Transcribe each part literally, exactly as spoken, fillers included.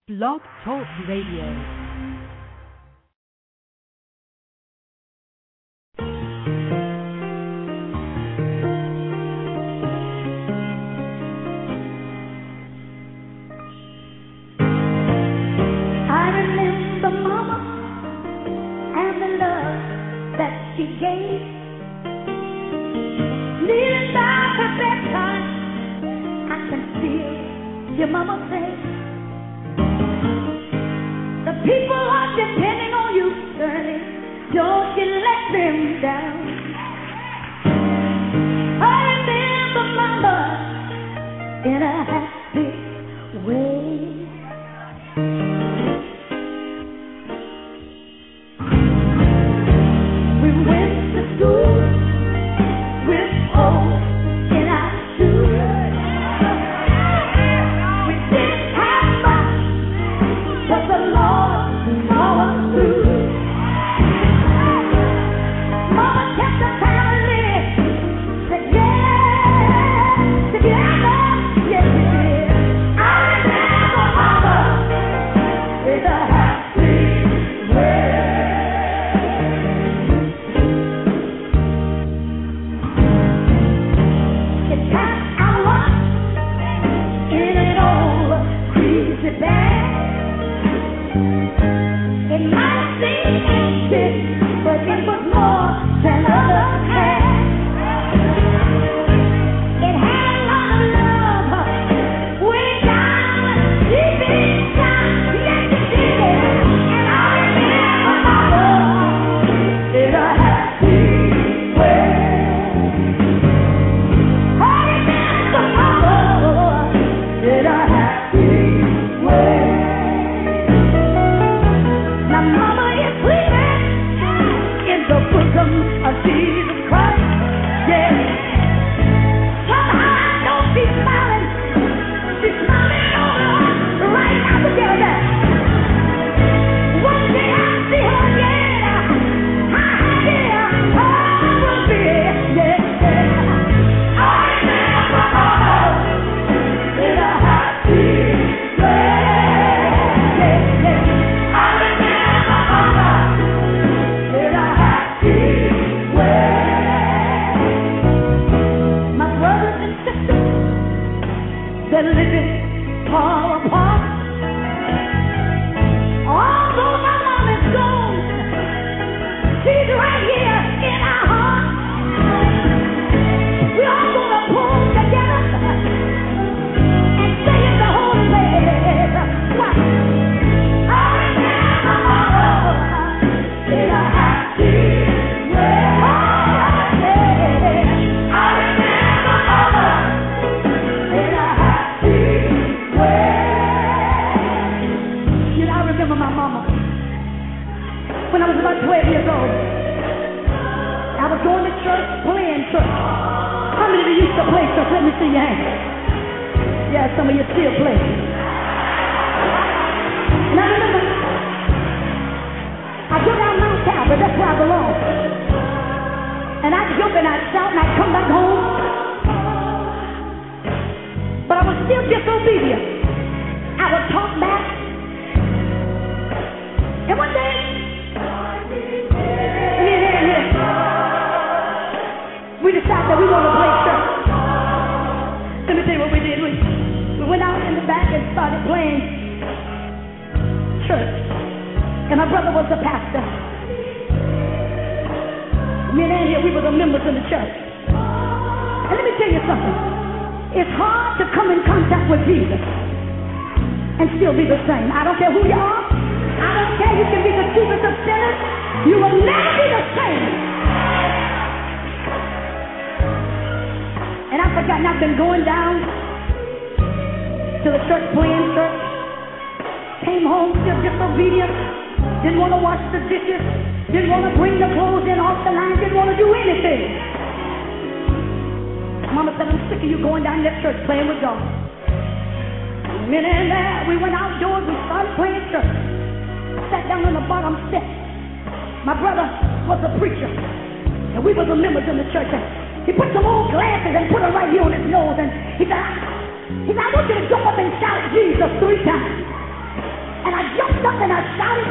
Blog Talk Radio. She gave, kneeling by her bedside, I can feel your mama say, the people are depending on you, Shirley, don't you let them down. I remember mama in a happy way. He put some old glasses and put them right here on his nose, and he said, He said, I want you to jump up and shout Jesus three times.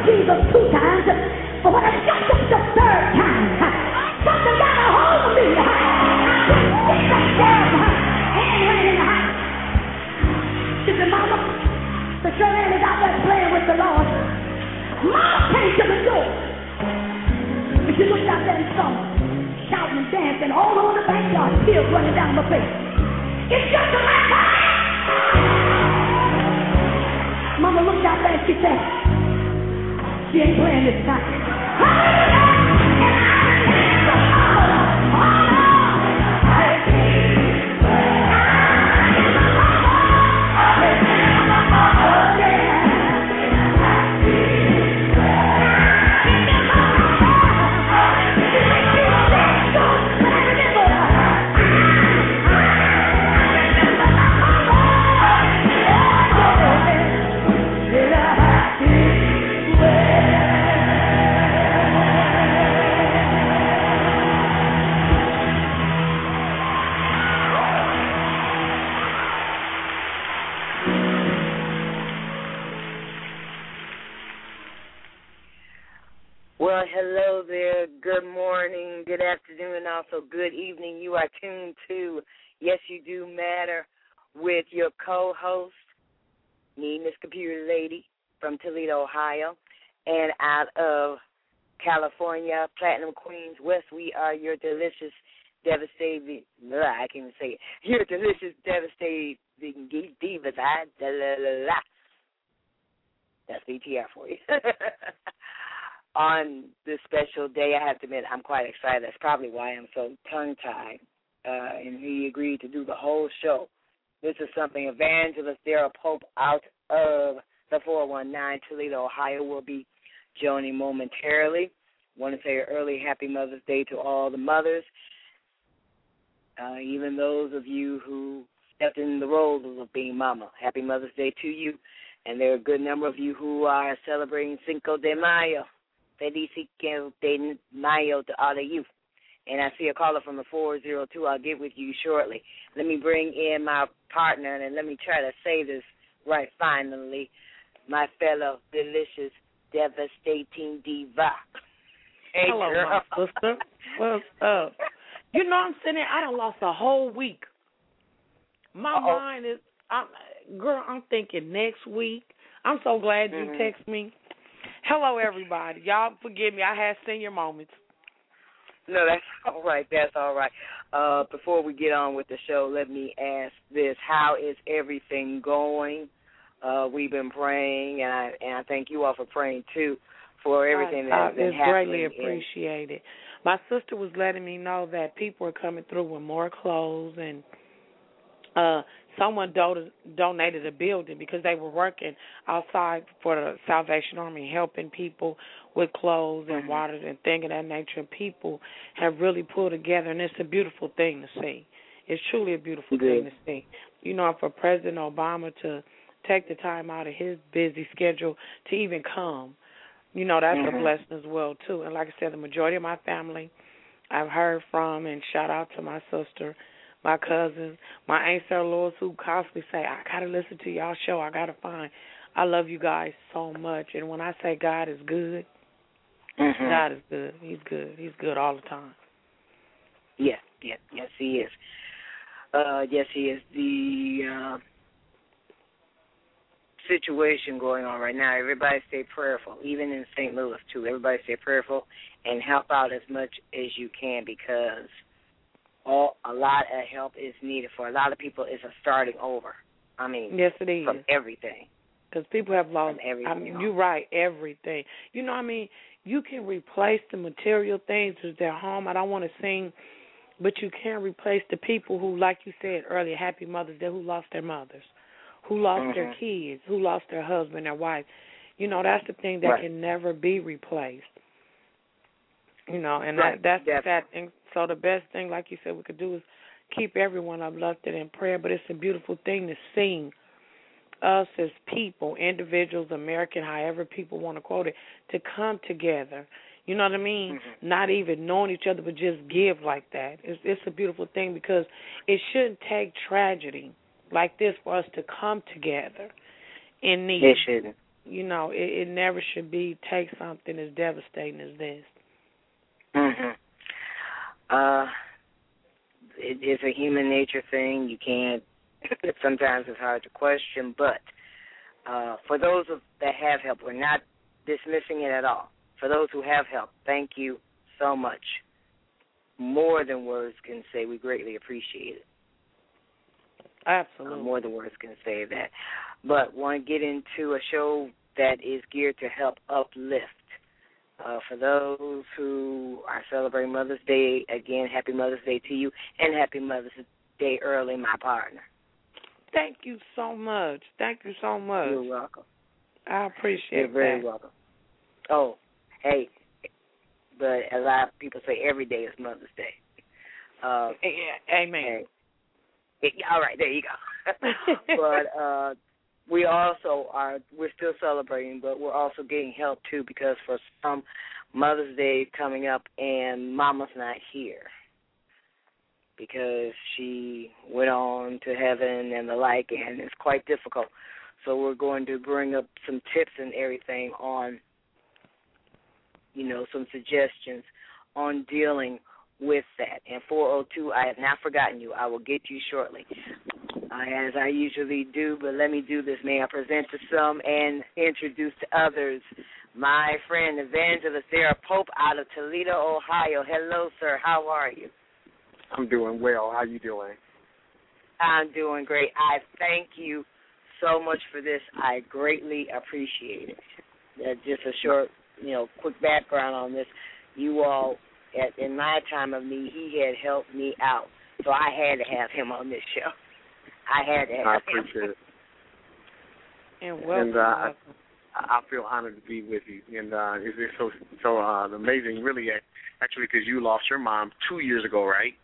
Jesus two times, but when I got up the third time, something got a hold of me. I couldn't sit that damn hand ran in the house. She said, Mama, the Shirley is out there playing with the Lord. Mama came to the door. And she looked out there and saw me, shouting and dancing all over the backyard, tears running down my face. It's just a matter. Mama looked out there and she said, she ain't playing this time. Well, hello there. Good morning, good afternoon, and also good evening. You are tuned to Yes, You Do Matter with your co-host, me, Miss Computer Lady from Toledo, Ohio, and out of California, Platinum Queens West. We are your delicious, devastating, blah, I can't even say it, your delicious, devastating divas. I, da, la, la, la. That's B T R for you. On this special day, I have to admit, I'm quite excited. That's probably why I'm so tongue-tied. Uh, and he agreed to do the whole show. This is something Evangelist Darrell Pope out of the four one nine Toledo, Ohio, will be joining momentarily. I want to say an early Happy Mother's Day to all the mothers, uh, even those of you who stepped in the roles of being mama. Happy Mother's Day to you. And there are a good number of you who are celebrating Cinco de Mayo. Feliz Cinco de Mayo to all of you. And I see a caller from the four oh two. I'll get with you shortly. Let me bring in my partner, and let me try to say this right finally. My fellow delicious, devastating diva. Hey, hello, girl. my sister. What's up? You know I'm sitting there, I done lost a whole week. My Uh-oh. mind is, I'm, girl, I'm thinking next week. I'm so glad you mm-hmm. text me. Hello, everybody. Y'all forgive me. I had senior moments. No, that's all right. That's all right. Uh, before we get on with the show, let me ask this. How is everything going? Uh, we've been praying, and I, and I thank you all for praying, too, for everything that has been it's happening. It's greatly appreciated. My sister was letting me know that people are coming through with more clothes, and uh, someone do- donated a building because they were working outside for the Salvation Army, helping people with clothes and mm-hmm. water and things of that nature. And people have really pulled together, and it's a beautiful thing to see. It's truly a beautiful Good. thing to see. You know, for President Obama to take the time out of his busy schedule to even come, you know, that's mm-hmm. a blessing as well, too. And like I said, the majority of my family I've heard from, and shout out to my sister, my cousins, my Aunt Sarah Lewis, who constantly say, I got to listen to y'all show. I got to find. I love you guys so much. And when I say God is good, mm-hmm. God is good. He's good. He's good all the time. Yes, yes, yes, he is. Uh, yes, he is. The uh, situation going on right now, everybody stay prayerful, even in Saint Louis, too. Everybody stay prayerful and help out as much as you can, because all a lot of help is needed. For a lot of people, it's a starting over. I mean, yes, it is. From everything. Because people have lost, everything. I mean, you're right, everything. You know what I mean? You can replace the material things with their home. I don't want to sing, but you can't replace the people who, like you said earlier, Happy Mother's Day, who lost their mothers, who lost mm-hmm. their kids, who lost their husband, their wife. You know, that's the thing that right. can never be replaced. You know, and right. that, that's Definitely. the sad thing. So the best thing, like you said, we could do is keep everyone uplifted in prayer. But it's a beautiful thing to see us as people, individuals, American, however people want to quote it, to come together. You know what I mean? Mm-hmm. Not even knowing each other, but just give like that. It's, it's a beautiful thing, because it shouldn't take tragedy like this for us to come together in need. It shouldn't. you know, it, it never should be take something as devastating as this. Mhm. Uh, it, it's a human nature thing. You can't. Sometimes it's hard to question, but uh, for those of, that have help, we're not dismissing it at all. For those who have help, thank you so much. More than words can say. We greatly appreciate it. Absolutely. Uh, more than words can say that. But want to get into a show that is geared to help uplift. Uh, for those who are celebrating Mother's Day, again, happy Mother's Day to you, and happy Mother's Day early, my partner. Thank you so much. Thank you so much. You're welcome. I appreciate You're very that. welcome. Oh, hey, but a lot of people say every day is Mother's Day. Uh, yeah, amen. Hey, all right, there you go. But uh, we also are, we're still celebrating, but we're also getting help, too, because for some, Mother's Day is coming up and Mama's not here because she went on to heaven and the like, and it's quite difficult. So we're going to bring up some tips and everything on, you know, some suggestions on dealing with that. And four oh two, I have not forgotten you. I will get you shortly, uh, as I usually do, but let me do this. May I present to some and introduce to others my friend, Evangelist Sarah Pope out of Toledo, Ohio. Hello, sir. How are you? I'm doing well. How you doing? I'm doing great. I thank you so much for this. I greatly appreciate it. Uh, just a short, you know, quick background on this. You all, at, in my time of need, he had helped me out, so I had to have him on this show. I had to have I him. appreciate it. And welcome. And, uh, welcome. I, I feel honored to be with you. And uh, it's, it's so so uh, amazing, really, actually, because you lost your mom two years ago, right?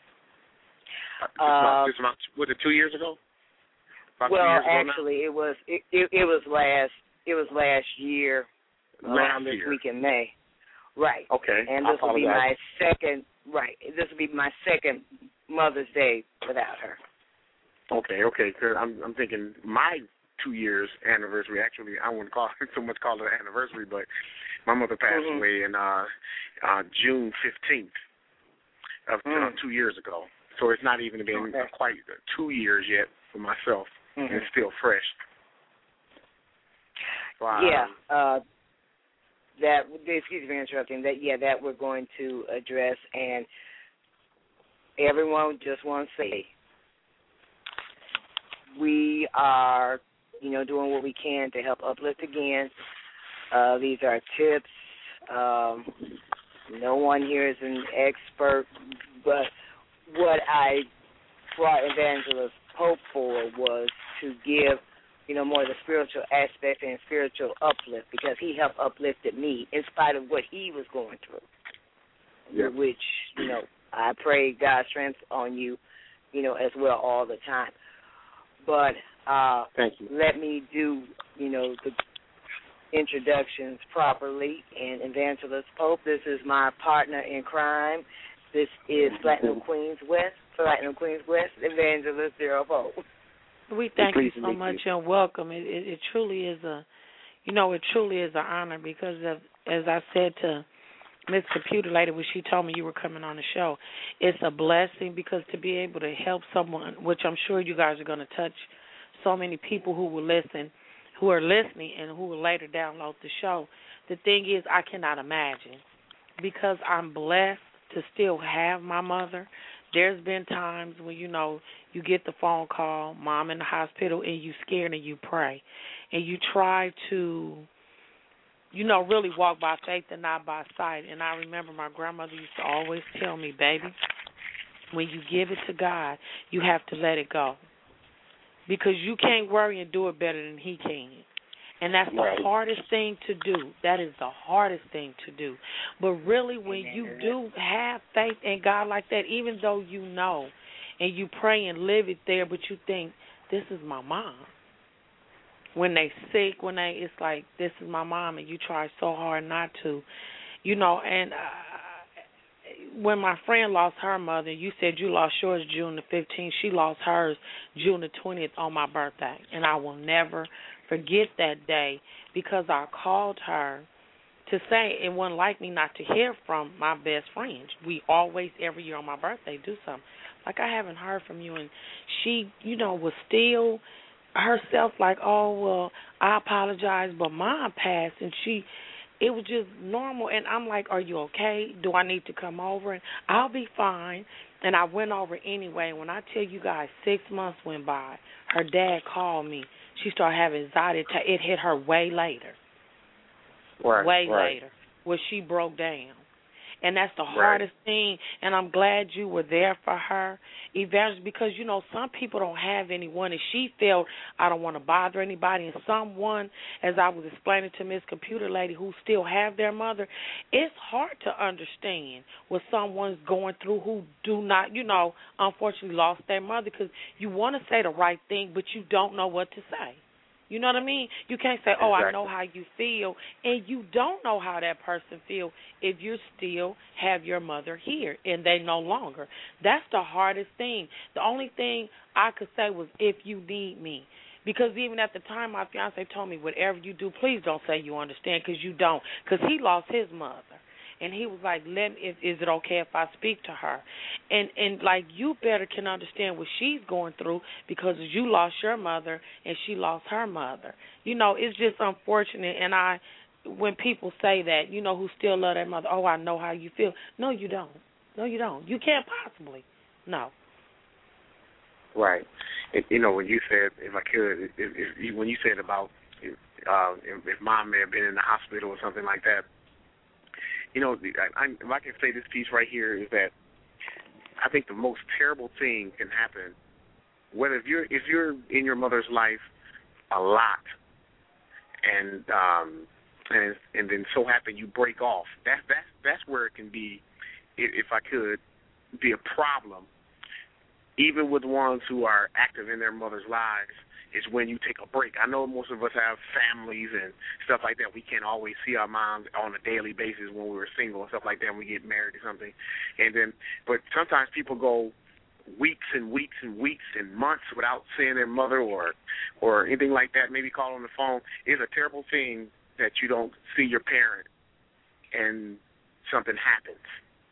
Uh, Just about, was it two years ago? About well, two years ago actually, it was it, it, it was last it was last year around Last this year. week in May, right? Okay, And I this will be my apologize. second right. This will be my second Mother's Day without her. Okay, okay. Cause I'm I'm thinking my two years anniversary. Actually, I wouldn't call it so much call it an anniversary, but my mother passed Mhm. away in uh, uh, June fifteenth of Mm. uh, two years ago. So it's not even been Okay. quite two years yet for myself, Mhm. and it's still fresh. So I, Yeah, uh, that. Excuse me for interrupting. That yeah, that we're going to address, and everyone just wants to say we are, you know, doing what we can to help uplift again. Uh, these are tips. Um, no one here is an expert, but what I brought Evangelist Pope for was to give, you know, more of the spiritual aspect and spiritual uplift, because he helped uplifted me in spite of what he was going through, Yep. which, you know, I pray God's strength on you, you know, as well all the time. But uh, Thank you. let me do, you know, the introductions properly. And Evangelist Pope, this is my partner in crime. This is Platinum Queens West, Platinum Queens West, Evangelist Sarah Pope. We thank you Pleased to so meet much you. and welcome. It, it, it truly is a, you know, it truly is an honor because of, as I said to Miss Computer Lady when she told me you were coming on the show, it's a blessing because to be able to help someone, which I'm sure you guys are going to touch so many people who will listen, who are listening and who will later download the show. The thing is, I cannot imagine because I'm blessed to still have my mother. There's been times when, you know, you get the phone call, mom in the hospital, and you scared and you pray. And you try to, you know, really walk by faith and not by sight. And I remember my grandmother used to always tell me, baby, when you give it to God, you have to let it go. Because you can't worry and do it better than he can. And that's the Right. hardest thing to do. That is the hardest thing to do. But really, when you do have faith in God like that, even though you know and you pray and live it there, but you think, this is my mom. When they sick, when they, it's like, this is my mom, and you try so hard not to. You know, and uh, when my friend lost her mother, you said you lost yours June the fifteenth. She lost hers June the twentieth on my birthday. And I will never forget that day because I called her to say it wasn't like me not to hear from my best friend. We always, every year on my birthday, do something. Like, I haven't heard from you. And she, you know, was still herself like, oh, well, I apologize, but mom passed. And she, it was just normal. And I'm like, are you okay? Do I need to come over? And I'll be fine. And I went over anyway. When I tell you guys, six months went by. Her dad called me. She started having anxiety. It hit her way later. Right, way right. later, where she broke down. And that's the right. hardest thing, and I'm glad you were there for her, Evangelist, because, you know, some people don't have anyone, and she felt, I don't want to bother anybody, and someone, as I was explaining to Miss Computer Lady, who still have their mother, it's hard to understand what someone's going through who do not, you know, unfortunately lost their mother, because you want to say the right thing, but you don't know what to say. You know what I mean? You can't say, oh, exactly. I know how you feel, and you don't know how that person feel if you still have your mother here and they no longer. That's the hardest thing. The only thing I could say was if you need me. Because even at the time, my fiance told me, whatever you do, please don't say you understand, because you don't. Because he lost his mother. And he was like, "Let is, is it okay if I speak to her?" And, and like, you better can understand what she's going through because you lost your mother and she lost her mother. You know, it's just unfortunate. And I, when people say that, you know, who still love their mother, oh, I know how you feel. No, you don't. No, you don't. You can't possibly. No. Right. It, you know, when you said, if I could, if, if, when you said about if, uh, if, if mom may have been in the hospital or something like that, you know, I, I, if I can say this piece right here is that I think the most terrible thing can happen, whether if you're if you're in your mother's life a lot, and um, and and then so happen you break off. That's that's that's where it can be, if, if I could, be a problem. Even with ones who are active in their mother's lives, is when you take a break. I know most of us have families and stuff like that. We can't always see our moms on a daily basis when we were single and stuff like that, when we get married or something. And then, but sometimes people go weeks and weeks and weeks and months without seeing their mother or or anything like that, maybe call on the phone. It's a terrible thing that you don't see your parent and something happens.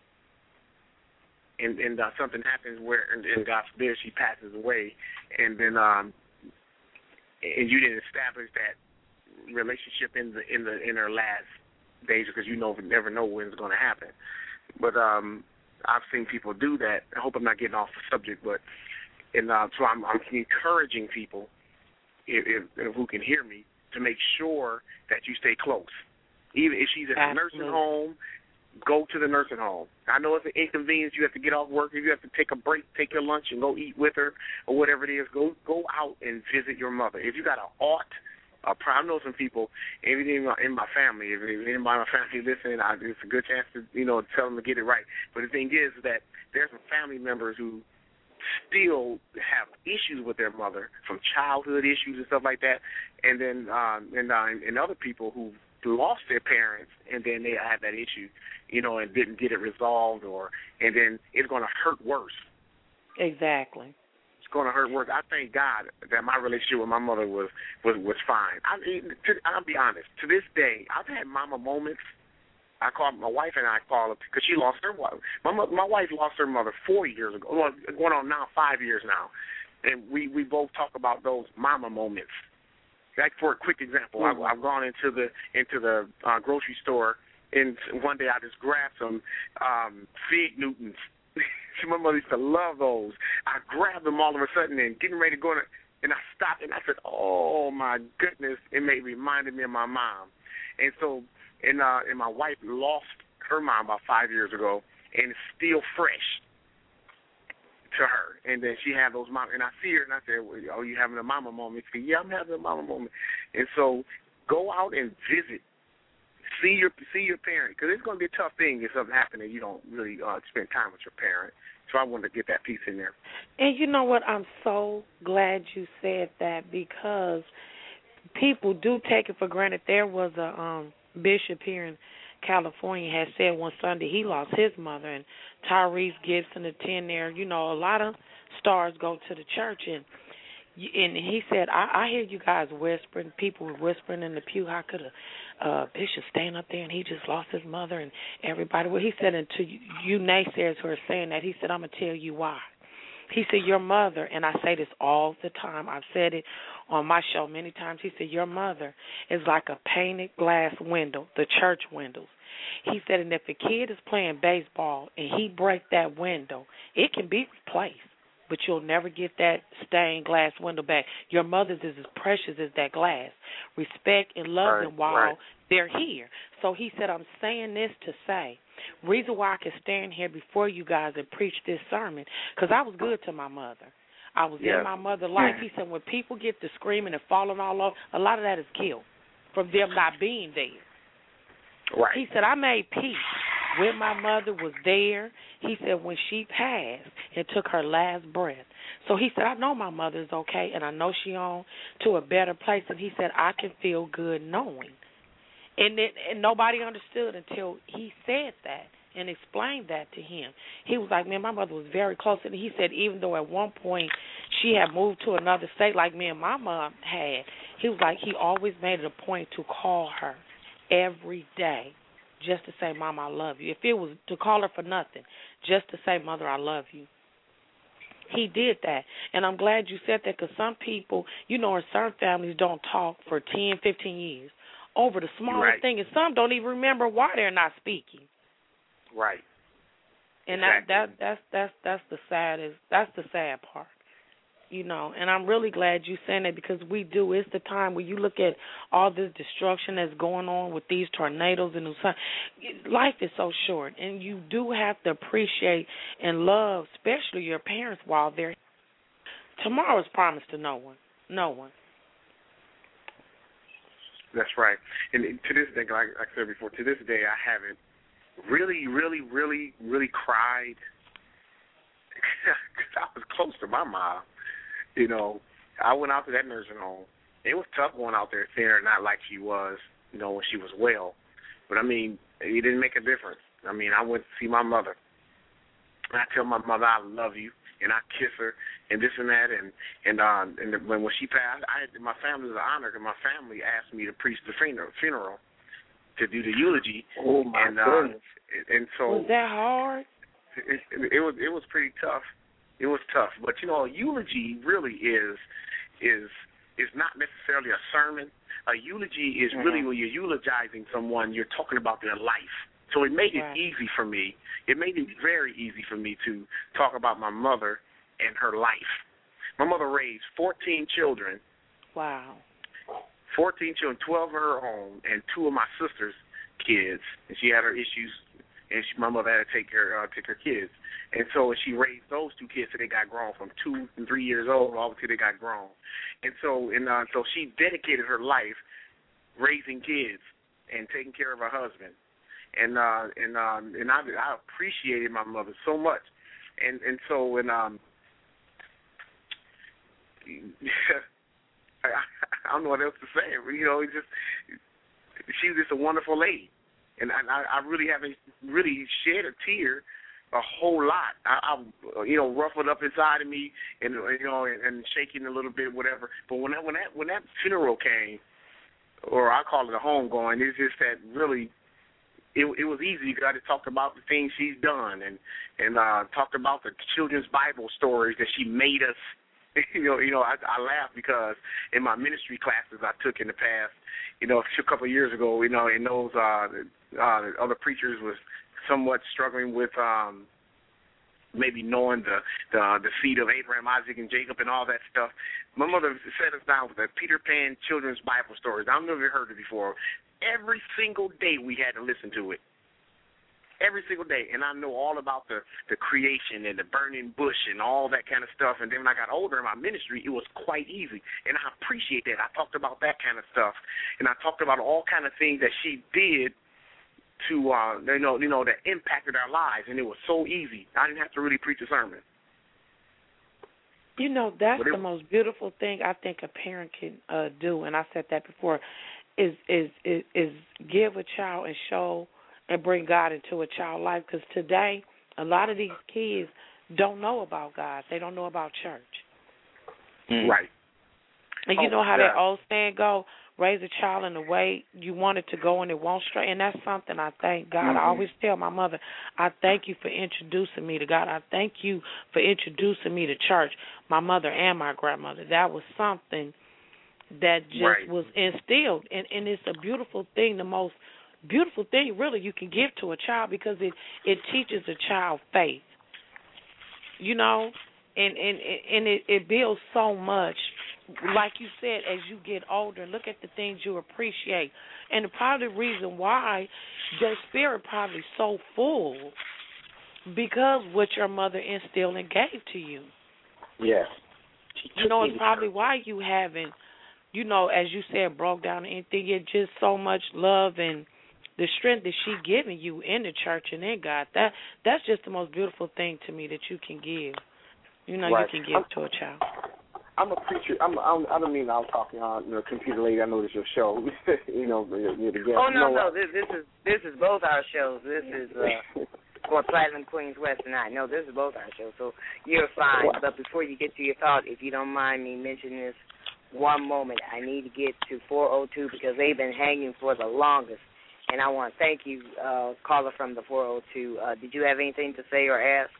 And, and uh, something happens where, and, and God forbid, she passes away, and then um, and you didn't establish that relationship in the in the in her last days, because you know never know when it's going to happen. But um, I've seen people do that. I hope I'm not getting off the subject, but and uh, so I'm, I'm encouraging people, if, if, if who can hear me, to make sure that you stay close, even if she's in a nursing home. Go to the nursing home. I know it's an inconvenience. You have to get off work. If you have to take a break, take your lunch, and go eat with her or whatever it is, go go out and visit your mother. If you got an aunt, a I know some people, everything in my, in my family, if anybody in my family listening, I, it's a good chance to, you know, tell them to get it right. But the thing is that there's some family members who still have issues with their mother, from childhood issues and stuff like that, and then um, and, uh, and other people who lost their parents and then they had that issue, you know, and didn't get it resolved, or and then it's going to hurt worse. Exactly. It's going to hurt worse. I thank God that my relationship with my mother was was, was fine. I mean, to, I'll be honest. To this day, I've had mama moments. I call my wife and I call her because she lost her wife. My mother, my wife lost her mother four years ago. Well, going on now five years now, and we we both talk about those mama moments. Like, for a quick example, mm-hmm. I've, I've gone into the into the uh, grocery store, and one day I just grabbed some um, Fig Newtons. My mother used to love those. I grabbed them all of a sudden and getting ready to go, in, and I stopped and I said, "Oh my goodness!" It made reminded me of my mom, and so and uh, and my wife lost her mom about five years ago, and it's still fresh to her. And then she had those mom, and I see her, and I said, well, "Oh, you having a mama moment?" She said, "Yeah, I'm having a mama moment." And so go out and visit, see your see your parent, because it's going to be a tough thing if something happens and you don't really uh, spend time with your parent. So I wanted to get that piece in there. And you know what? I'm so glad you said that, because people do take it for granted. There was a um, bishop here in California had said one Sunday he lost his mother, and Tyrese Gibson attend there. You know, a lot of stars go to the church, and and he said, I, I hear you guys whispering. People were whispering in the pew. How could a uh, bishop stand up there and he just lost his mother and everybody? Well, he said, and to you, you naysayers who are saying that, he said, I'm going to tell you why. He said, your mother, and I say this all the time, I've said it on my show many times, he said, your mother is like a painted glass window, the church windows. He said, and if a kid is playing baseball and he breaks that window, it can be replaced, but you'll never get that stained glass window back. Your mother's is as precious as that glass. Respect and love right, them while right. they're here. So he said, I'm saying this to say, reason why I can stand here before you guys and preach this sermon, because I was good to my mother. I was yes. in my mother's life. He said, when people get to screaming and falling all over, a lot of that is guilt from them not being there. Right. He said, I made peace when my mother was there. He said, when she passed and took her last breath. So he said, I know my mother's okay, and I know she on to a better place. And he said, I can feel good knowing. And, it, and nobody understood until he said that and explained that to him. He was like, man, my mother was very close. And he said, even though at one point she had moved to another state like me and my mom had, he was like, he always made it a point to call her every day just to say, Mom, I love you. If it was to call her for nothing, just to say, Mother, I love you. He did that. And I'm glad you said that, because some people, you know, in certain families don't talk for ten, fifteen years over the smallest right. thing, and some don't even remember why they're not speaking. Right. And exactly. that, that that's that's that's the saddest that's the sad part. You know, and I'm really glad you saying that, because we do. It's the time where you look at all this destruction that's going on with these tornadoes and the sun. Life is so short, and you do have to appreciate and love, especially your parents, while they're. Tomorrow is promised to no one. No one. That's right. And to this day, like I said before, to this day, I haven't really, really, really, really cried because I was close to my mom. You know, I went out to that nursing home. It was tough going out there seeing her not like she was, you know, when she was well. But, I mean, it didn't make a difference. I mean, I went to see my mother. And I tell my mother I love you, and I kiss her, and this and that. And and, uh, and when when she passed, I had, my family was an honor, because my family asked me to preach the funeral, funeral to do the eulogy. Oh, my and, goodness. Uh, and so was that hard? It, it, it was it was pretty tough. It was tough, but you know, a eulogy really is is is not necessarily a sermon. A eulogy is mm-hmm. really when you're eulogizing someone, you're talking about their life. So it made right. it easy for me. It made it very easy for me to talk about my mother and her life. My mother raised fourteen children. Wow. fourteen children, twelve of her own, and two of my sister's kids. And she had her issues, and she, my mother had to take her uh, take her kids. And so she raised those two kids till they got grown, from two and three years old all until they got grown. And so and uh, so she dedicated her life raising kids and taking care of her husband. And uh, and um, and I, I appreciated my mother so much. And and so and um, I, I don't know what else to say. You know, it just she was just a wonderful lady, and I, I really haven't really shed a tear a whole lot. I, I, you know, ruffled up inside of me, and you know, and, and shaking a little bit, whatever. But when that when that when that funeral came, or I call it a homegoing, it's just that really, it, it was easy because I just talked about the things she's done, and and uh, talked about the children's Bible stories that she made us. You know, you know, I, I laugh because in my ministry classes I took in the past, you know, a couple of years ago, you know, and those uh, uh, other preachers was somewhat struggling with um, maybe knowing the, the the seed of Abraham, Isaac, and Jacob and all that stuff. My mother set us down with the Peter Pan children's Bible stories. I've never heard it before. Every single day we had to listen to it. Every single day. And I know all about the, the creation and the burning bush and all that kind of stuff. And then when I got older in my ministry, it was quite easy. And I appreciate that. I talked about that kind of stuff. And I talked about all kind of things that she did to, uh, you know, you know, that impacted our lives. And it was so easy. I didn't have to really preach a sermon. You know, that's it, the most beautiful thing I think a parent can uh, do, and I said that before, is, is, is, is give a child and show and bring God into a child's life, because today a lot of these kids don't know about God. They don't know about church. Right. And you Oh, know how yeah. that old saying go, raise a child in the way you want it to go and it won't stray. And that's something I thank God. Mm-hmm. I always tell my mother, I thank you for introducing me to God. I thank you for introducing me to church, my mother and my grandmother. That was something that just Right. was instilled. And, and it's a beautiful thing, the most beautiful thing really you can give to a child, because it, it teaches a child faith, you know, and, and, and it, it builds so much. Like you said, as you get older, look at the things you appreciate. And the probably reason why your spirit probably so full because what your mother instilled and gave to you. Yes. You know, it's probably why you haven't, you know, as you said, broke down or anything. It's just so much love and the strength that she giving you in the church and in God. That that's just the most beautiful thing to me that you can give. You know, Right. you can give I'm, to a child. I'm a preacher. I'm. I'm I don't mean I was talking on you know, computer lady. I know this is your show. you know, you're, you're the guest. Oh no, you no. know, This, this is this is both our shows. This is uh, for Platinum Queens West and I. No, this is both our shows. So you're fine. What? But before you get to your thought, if you don't mind me mentioning this one moment, I need to get to four oh two because they've been hanging for the longest. And I want to thank you, uh, caller from the four oh two. Uh, did you have anything to say or ask?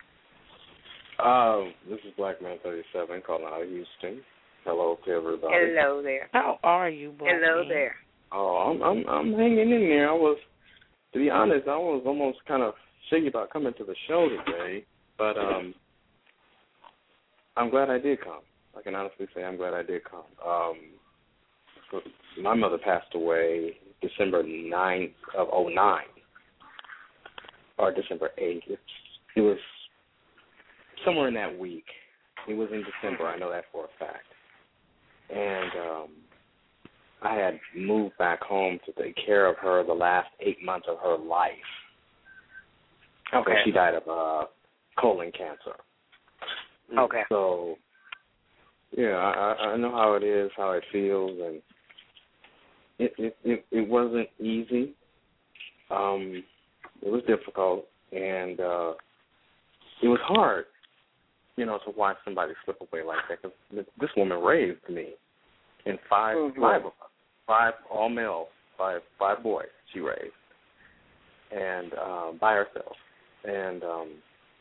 Um, this is Black Man thirty-seven calling out of Houston. Hello to everybody. Hello there. How are you, boy? Hello there. Oh, I'm I'm I'm hanging in there. I was, to be honest, I was almost kind of shaky about coming to the show today, but um, I'm glad I did come. I can honestly say I'm glad I did come. Um, so my mother passed away December ninth of oh nine, or December eighth. It's, it was somewhere in that week. It was in December. I know that for a fact. And um, I had moved back home to take care of her the last eight months of her life. Okay. So she died of uh, colon cancer. Okay. So, yeah, I, I know how it is, how it feels, and it it, it, it wasn't easy. Um, it was difficult, and uh, it was hard, you know, to watch somebody slip away like that. Cause this woman raised me, and five, mm-hmm. five of us, five all males, five five boys she raised, and uh, by herself, and um,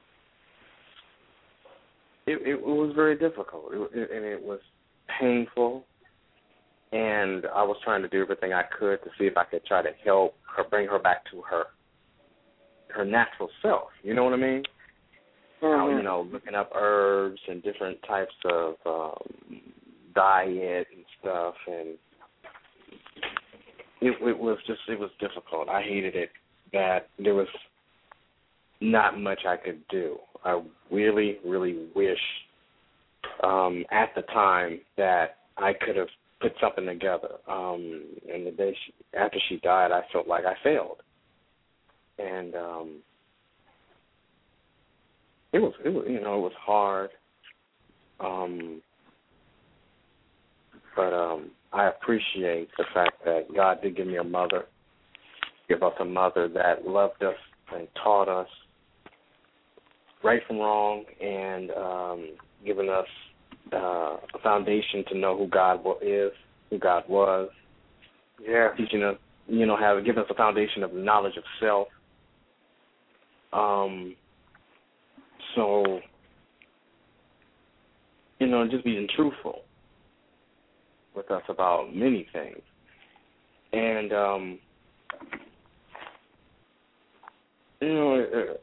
it, it, it was very difficult, it, it, and it was painful. And I was trying to do everything I could to see if I could try to help her, bring her back to her her natural self. You know what I mean? Mm-hmm. You know, looking up herbs and different types of um, diet and stuff, and it, it was just it was difficult. I hated it. That there was not much I could do. I really, really wish um, at the time that I could have put something together. Um, and the day she, after she died, I felt like I failed, and um, it was, it was, you know, it was hard. Um, but um, I appreciate the fact that God did give me a mother, give us a mother that loved us and taught us right from wrong, and um, given us Uh, a foundation to know who God is, who God was. Yeah. Teaching us, you know, have given us a foundation of knowledge of self. Um. So, you know, just being truthful with us about many things, and um, you know, it,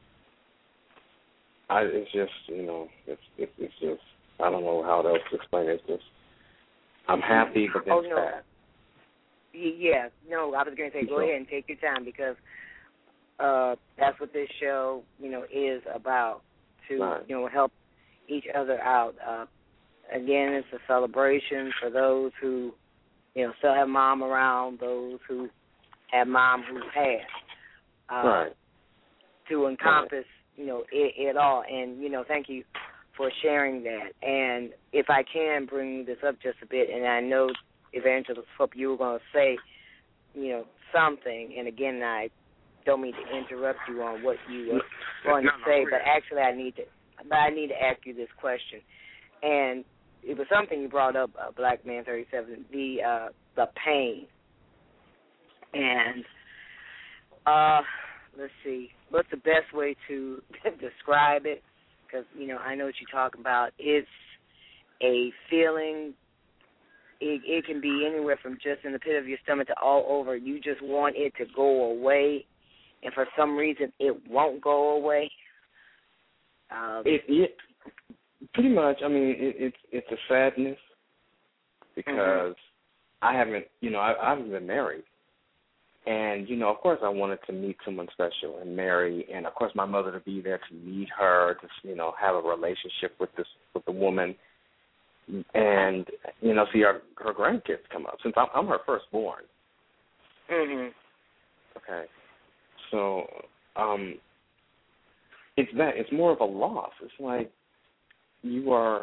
I, it's just, you know, it's it's, it's just. I don't know how else to explain it. It's just, I'm happy, but then oh, it's no. sad. Yeah, no, I was going to say, go so, ahead and take your time because uh, that's what this show, you know, is about, to, right. you know, help each other out. Uh, again, it's a celebration for those who, you know, still have mom around, those who have mom who passed. Uh, right. To encompass, right. you know, it, it all. And, you know, thank you for sharing that. And if I can bring this up just a bit, and I know, Evangelist Hope, you were going to say, you know, something, and again, I don't mean to interrupt you on what you were going to no, no, say, no, but actually I need to, but I need to ask you this question. And it was something you brought up, uh, Black Man thirty-seven, the uh, the pain. And uh, let's see, what's the best way to describe it? Because, you know, I know what you're talking about. It's a feeling. It, it can be anywhere from just in the pit of your stomach to all over. You just want it to go away, and for some reason it won't go away. Um, it, it pretty much. I mean, it, it's it's a sadness because mm-hmm. I haven't, you know, I, I haven't been married, and you know, of course, I wanted to meet someone special and marry, and of course, my mother to be there to meet her, to you know, have a relationship with this with the woman. And, you know, see her, her grandkids come up, since I'm, I'm her firstborn. Mm-hmm. Okay. So, um, it's that. It's more of a loss. It's like you are,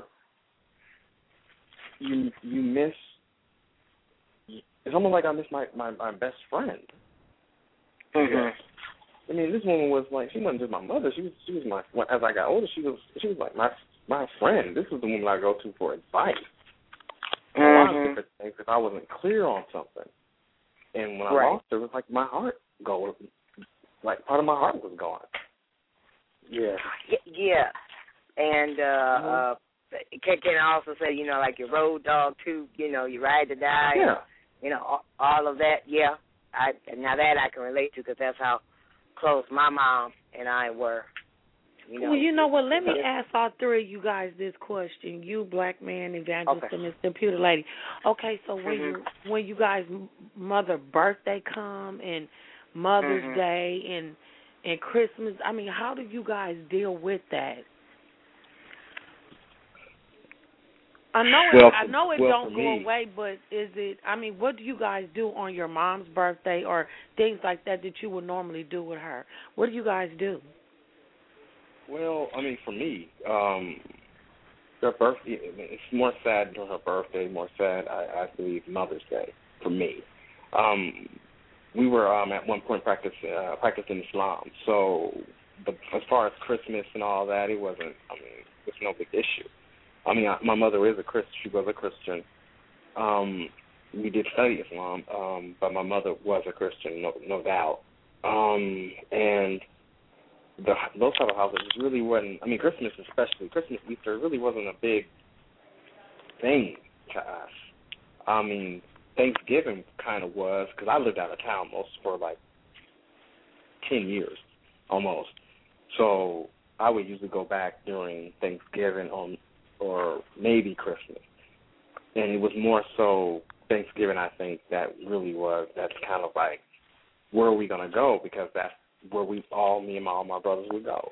you you miss, it's almost like I miss my, my, my best friend. Mm-hmm. I mean, this woman was like, she wasn't just my mother. She was, she was my, as I got older, she was, she was like my my friend. This is the woman I go to for advice. Mm-hmm. A lot of different things if I wasn't clear on something. And when I right. lost her, it was like my heart go, like part of my heart was gone. Yeah. Yeah. And uh, mm-hmm. uh, can, can I also say, you know, like your road dog too, you know, you ride to die. Yeah. And, you know, all, all of that, yeah. I Now that I can relate to because that's how close my mom and I were. You know, well, you know what? Let me ask all three of you guys this question. You, Black Man, Evangelist, okay. and Miss Computer Lady. Okay, so when mm-hmm. you when you guys mother birthday come and Mother's mm-hmm. Day and and Christmas, I mean, how do you guys deal with that? I know it. Well, I know it well, don't go me, away, but is it? I mean, what do you guys do on your mom's birthday or things like that that you would normally do with her? What do you guys do? Well, I mean, for me, um, her birthday, it's more sad during her birthday, more sad, I, I believe, Mother's Day, for me. Um, we were um, at one point practice, uh, practicing Islam, so the, as far as Christmas and all that, it wasn't, I mean, it's no big issue. I mean, I, my mother is a Christian, she was a Christian. Um, we did study Islam, um, but my mother was a Christian, no, no doubt. Um, and The, those type of houses really wasn't, I mean, Christmas especially, Christmas, Easter, really wasn't a big thing to us. I mean, Thanksgiving kind of was, because I lived out of town most for like ten years, almost. So I would usually go back during Thanksgiving on, or maybe Christmas. And it was more so Thanksgiving, I think, that really was, that's kind of like, where are we going to go? Because that's where we all, me and my, all my brothers would go.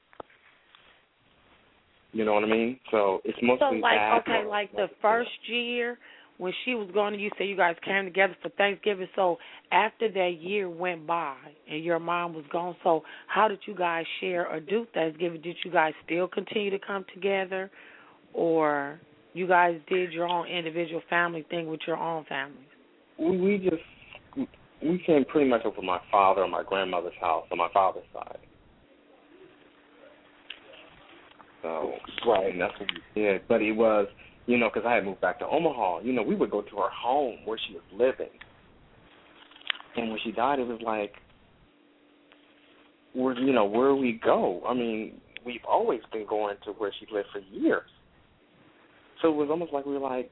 You know what I mean? So it's mostly so like, that. okay, like the first year when she was going, you say you guys came together for Thanksgiving. So after that year went by and your mom was gone, so how did you guys share or do Thanksgiving? Did you guys still continue to come together, or you guys did your own individual family thing with your own families? We, we just... We came pretty much over my father or my grandmother's house on my father's side. So, right, and that's what we did. But it was, you know, because I had moved back to Omaha. You know, we would go to her home where she was living. And when she died, it was like, where, you know, where we go? I mean, we've always been going to where she lived for years. So it was almost like we were like,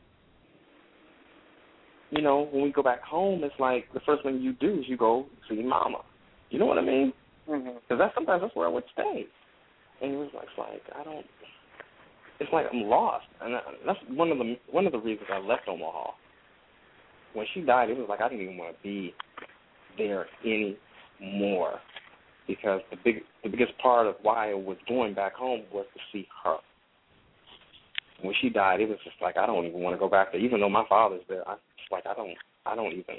you know, when we go back home, it's like the first thing you do is you go see Mama. You know what I mean? Because mm-hmm. that's sometimes that's where I would stay. And it was like, it's like I don't. It's like I'm lost, and that's one of the one of the reasons I left Omaha. When she died, it was like I didn't even want to be there anymore, because the big the biggest part of why I was going back home was to see her. When she died, it was just like I don't even want to go back there, even though my father's there. I, it's like I don't, I don't even,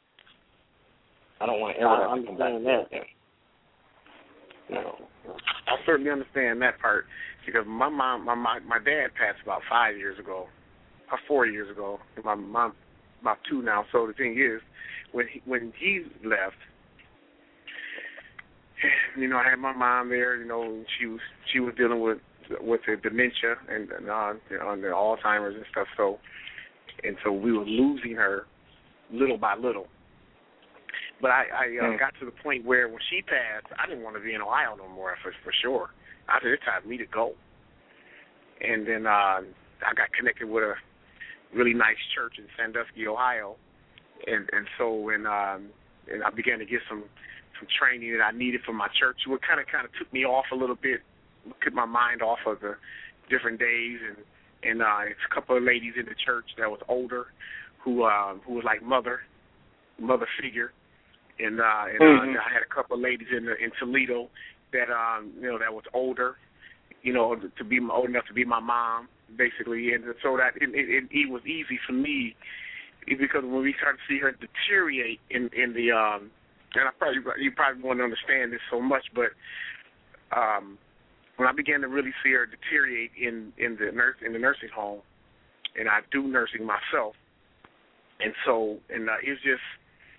I don't want to ever have to come back there again. No. I certainly understand that part, because my mom, my my, my dad passed about five years ago, or four years ago, and my mom about two now. So the thing is, when he, when he left, you know, I had my mom there. You know, and she was she was dealing with with the dementia and, and on, on the Alzheimer's and stuff. So, and so we were losing her little by little. But I, I uh, mm. got to the point where when she passed, I didn't want to be in Ohio no more for for sure. I said it's time for me to go. And then uh, I got connected with a really nice church in Sandusky, Ohio, and and so when um, and I began to get some. some training that I needed for my church, what kind of kind of took me off a little bit, took my mind off of the different days, and and uh, it's a couple of ladies in the church that was older, who um, who was like mother, mother figure, and uh, and mm-hmm. uh, I had a couple of ladies in the, in Toledo that um, you know that was older, you know, to be old enough to be my mom, basically, and so that it, it, it was easy for me because when we started to see her deteriorate in in the um, and I probably you probably won't understand this so much, but um, when I began to really see her deteriorate in, in the nurse in the nursing home, and I do nursing myself, and so and uh, it was just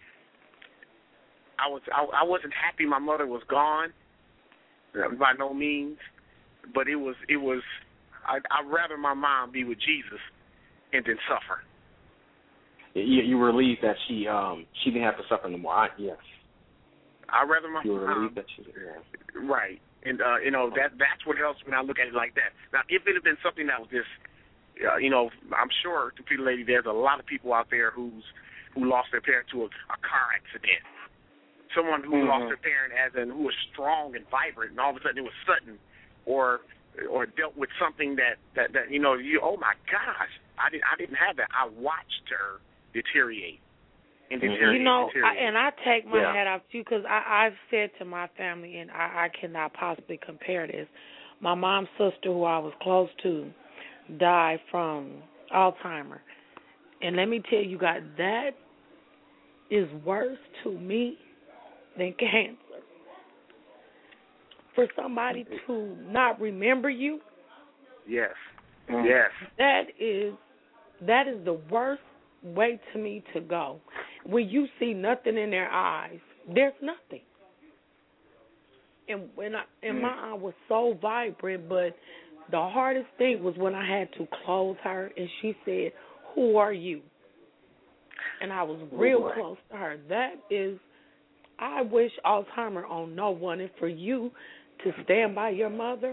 I was I, I wasn't happy my mother was gone, by no means, but it was it was I, I'd rather my mom be with Jesus and then suffer. You, you were relieved that she um she didn't have to suffer no more. I, yes. I'd rather my you were mom, relieved that she yeah. Right, and uh, you know that that's what helps when I look at it like that. Now, if it had been something that was just, uh, you know, I'm sure to Peter Lady, there's a lot of people out there who's who lost their parent to a, a car accident. Someone who mm-hmm. lost their parent as in who was strong and vibrant, and all of a sudden it was sudden, or or dealt with something that, that, that you know you oh my gosh, I didn't I didn't have that. I watched her deteriorate. And deteriorate, you know, deteriorate. I, and I take my yeah. hat off too because I've said to my family, and I, I cannot possibly compare this. My mom's sister, who I was close to, died from Alzheimer's, and let me tell you, God, that is worse to me than cancer. For somebody to not remember you, yes, yes, that is that is the worst way to me to go. When you see nothing in their eyes, there's nothing. And when I, and my eye was so vibrant, but the hardest thing was when I had to close her, and she said, "Who are you?" And I was real oh, close to her. That is, I wish Alzheimer's on no one, and for you to stand by your mother,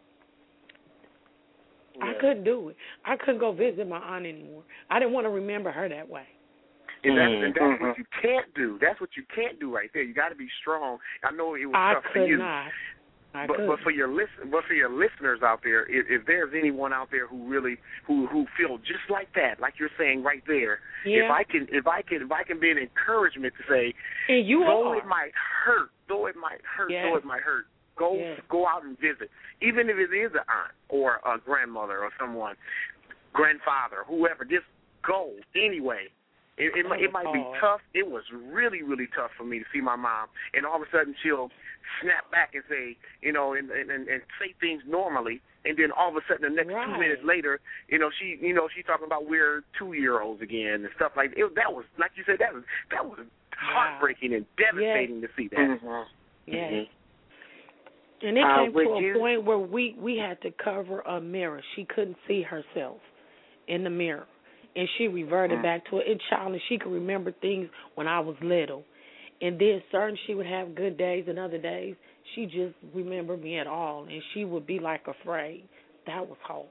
yeah. I couldn't do it. I couldn't go visit my aunt anymore. I didn't want to remember her that way. And that's, and that's mm-hmm. what you can't do. That's what you can't do right there. You got to be strong. I know it was I tough could for you. Not. I but, could. but for your listen, but for your listeners out there, if, if there's anyone out there who really who who feel just like that, like you're saying right there, yeah. if I can if I can if I can be an encouragement to say, and you though are. it might hurt, though it might hurt, yes. though it might hurt, go yes. go out and visit, even if it is an aunt or a grandmother or someone, grandfather, whoever. Just go anyway. It, it, it might be tough. It was really, really tough for me to see my mom, and all of a sudden she'll snap back and say, you know, and and, and say things normally, and then all of a sudden the next right. two minutes later, you know, she, you know, she's talking about we're two-year-olds again and stuff like that. It, that was, like you said, that was that was heartbreaking wow. and devastating yes. to see that. Mm-hmm. Yes. Mm-hmm. And it uh, came to a you? point where we we had to cover a mirror. She couldn't see herself in the mirror. And she reverted mm. back to it. In childhood, she could remember things when I was little. And then certain she would have good days and other days she just remembered me at all. And she would be like afraid. That was hard.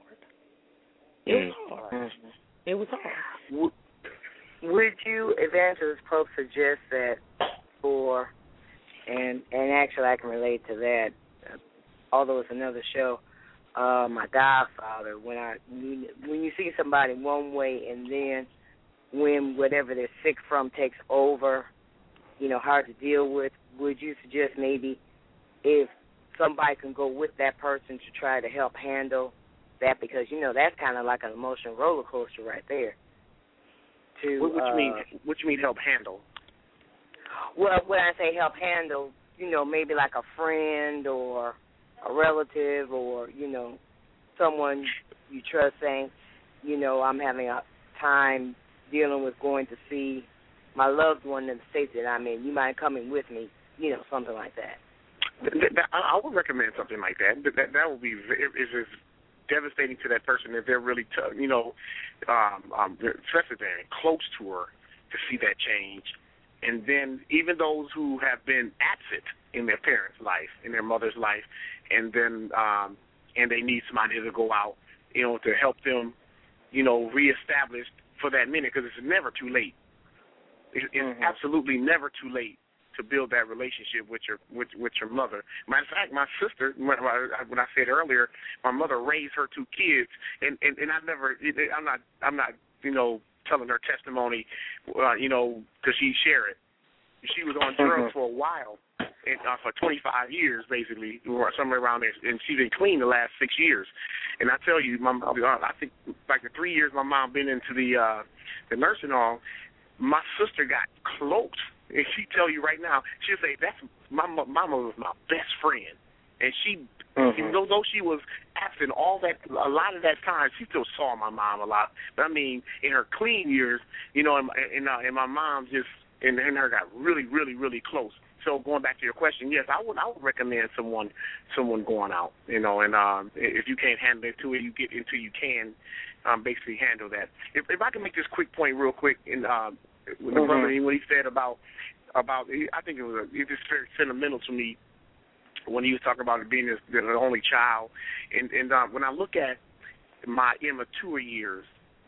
It mm. was hard. Mm-hmm. It was hard. Would you, Evangelist Pope, suggest that for, and and actually I can relate to that, uh, although it's another show, Uh, my godfather, when I when you see somebody one way and then when whatever they're sick from takes over, you know, hard to deal with, would you suggest maybe if somebody can go with that person to try to help handle that? Because, you know, that's kind of like an emotional roller coaster right there. To, what, what uh, you mean? What you mean help handle? Well, when I say help handle, you know, maybe like a friend or a relative or, you know, someone you trust saying, you know, I'm having a time dealing with going to see my loved one in the States that I'm in. You mind coming with me? You know, something like that. That, that, I would recommend something like that. That that, that would be is as devastating to that person if they're really, t- you know, um, um, especially if they're close to her to see that change. And then even those who have been absent in their parents' life, in their mother's life, and then um, and they need somebody to go out, you know, to help them, you know, reestablish for that minute, because it's never too late. It's, it's mm-hmm. absolutely never too late to build that relationship with your with, with your mother. Matter of fact, my sister, when I said earlier, my mother raised her two kids, and, and, and I never, I'm not, I'm not, you know, telling her testimony, uh, you know, because she shared it. She was on drugs for a while, and, uh, for twenty-five years, basically, or somewhere around there, and she's been clean the last six years. And I tell you, my, I think like the three years my mom been into the uh, the nursing home, my sister got close. And she tell you right now, she'll say, that's my mama was my best friend. And she, mm-hmm. even though, though she was absent all that, a lot of that time, she still saw my mom a lot. But I mean, in her clean years, you know, and, and, uh, and my mom just, and, and her got really, really, really close. So going back to your question, yes, I would, I would recommend someone, someone going out, you know, and um, if you can't handle it to it, you get until you can, um, basically handle that. If, if I can make this quick point real quick, in uh, with the mm-hmm. brother, what he said about, about, I think it was, a, it was very sentimental to me when he was talking about it being his, the only child. And, and uh, when I look at my immature years,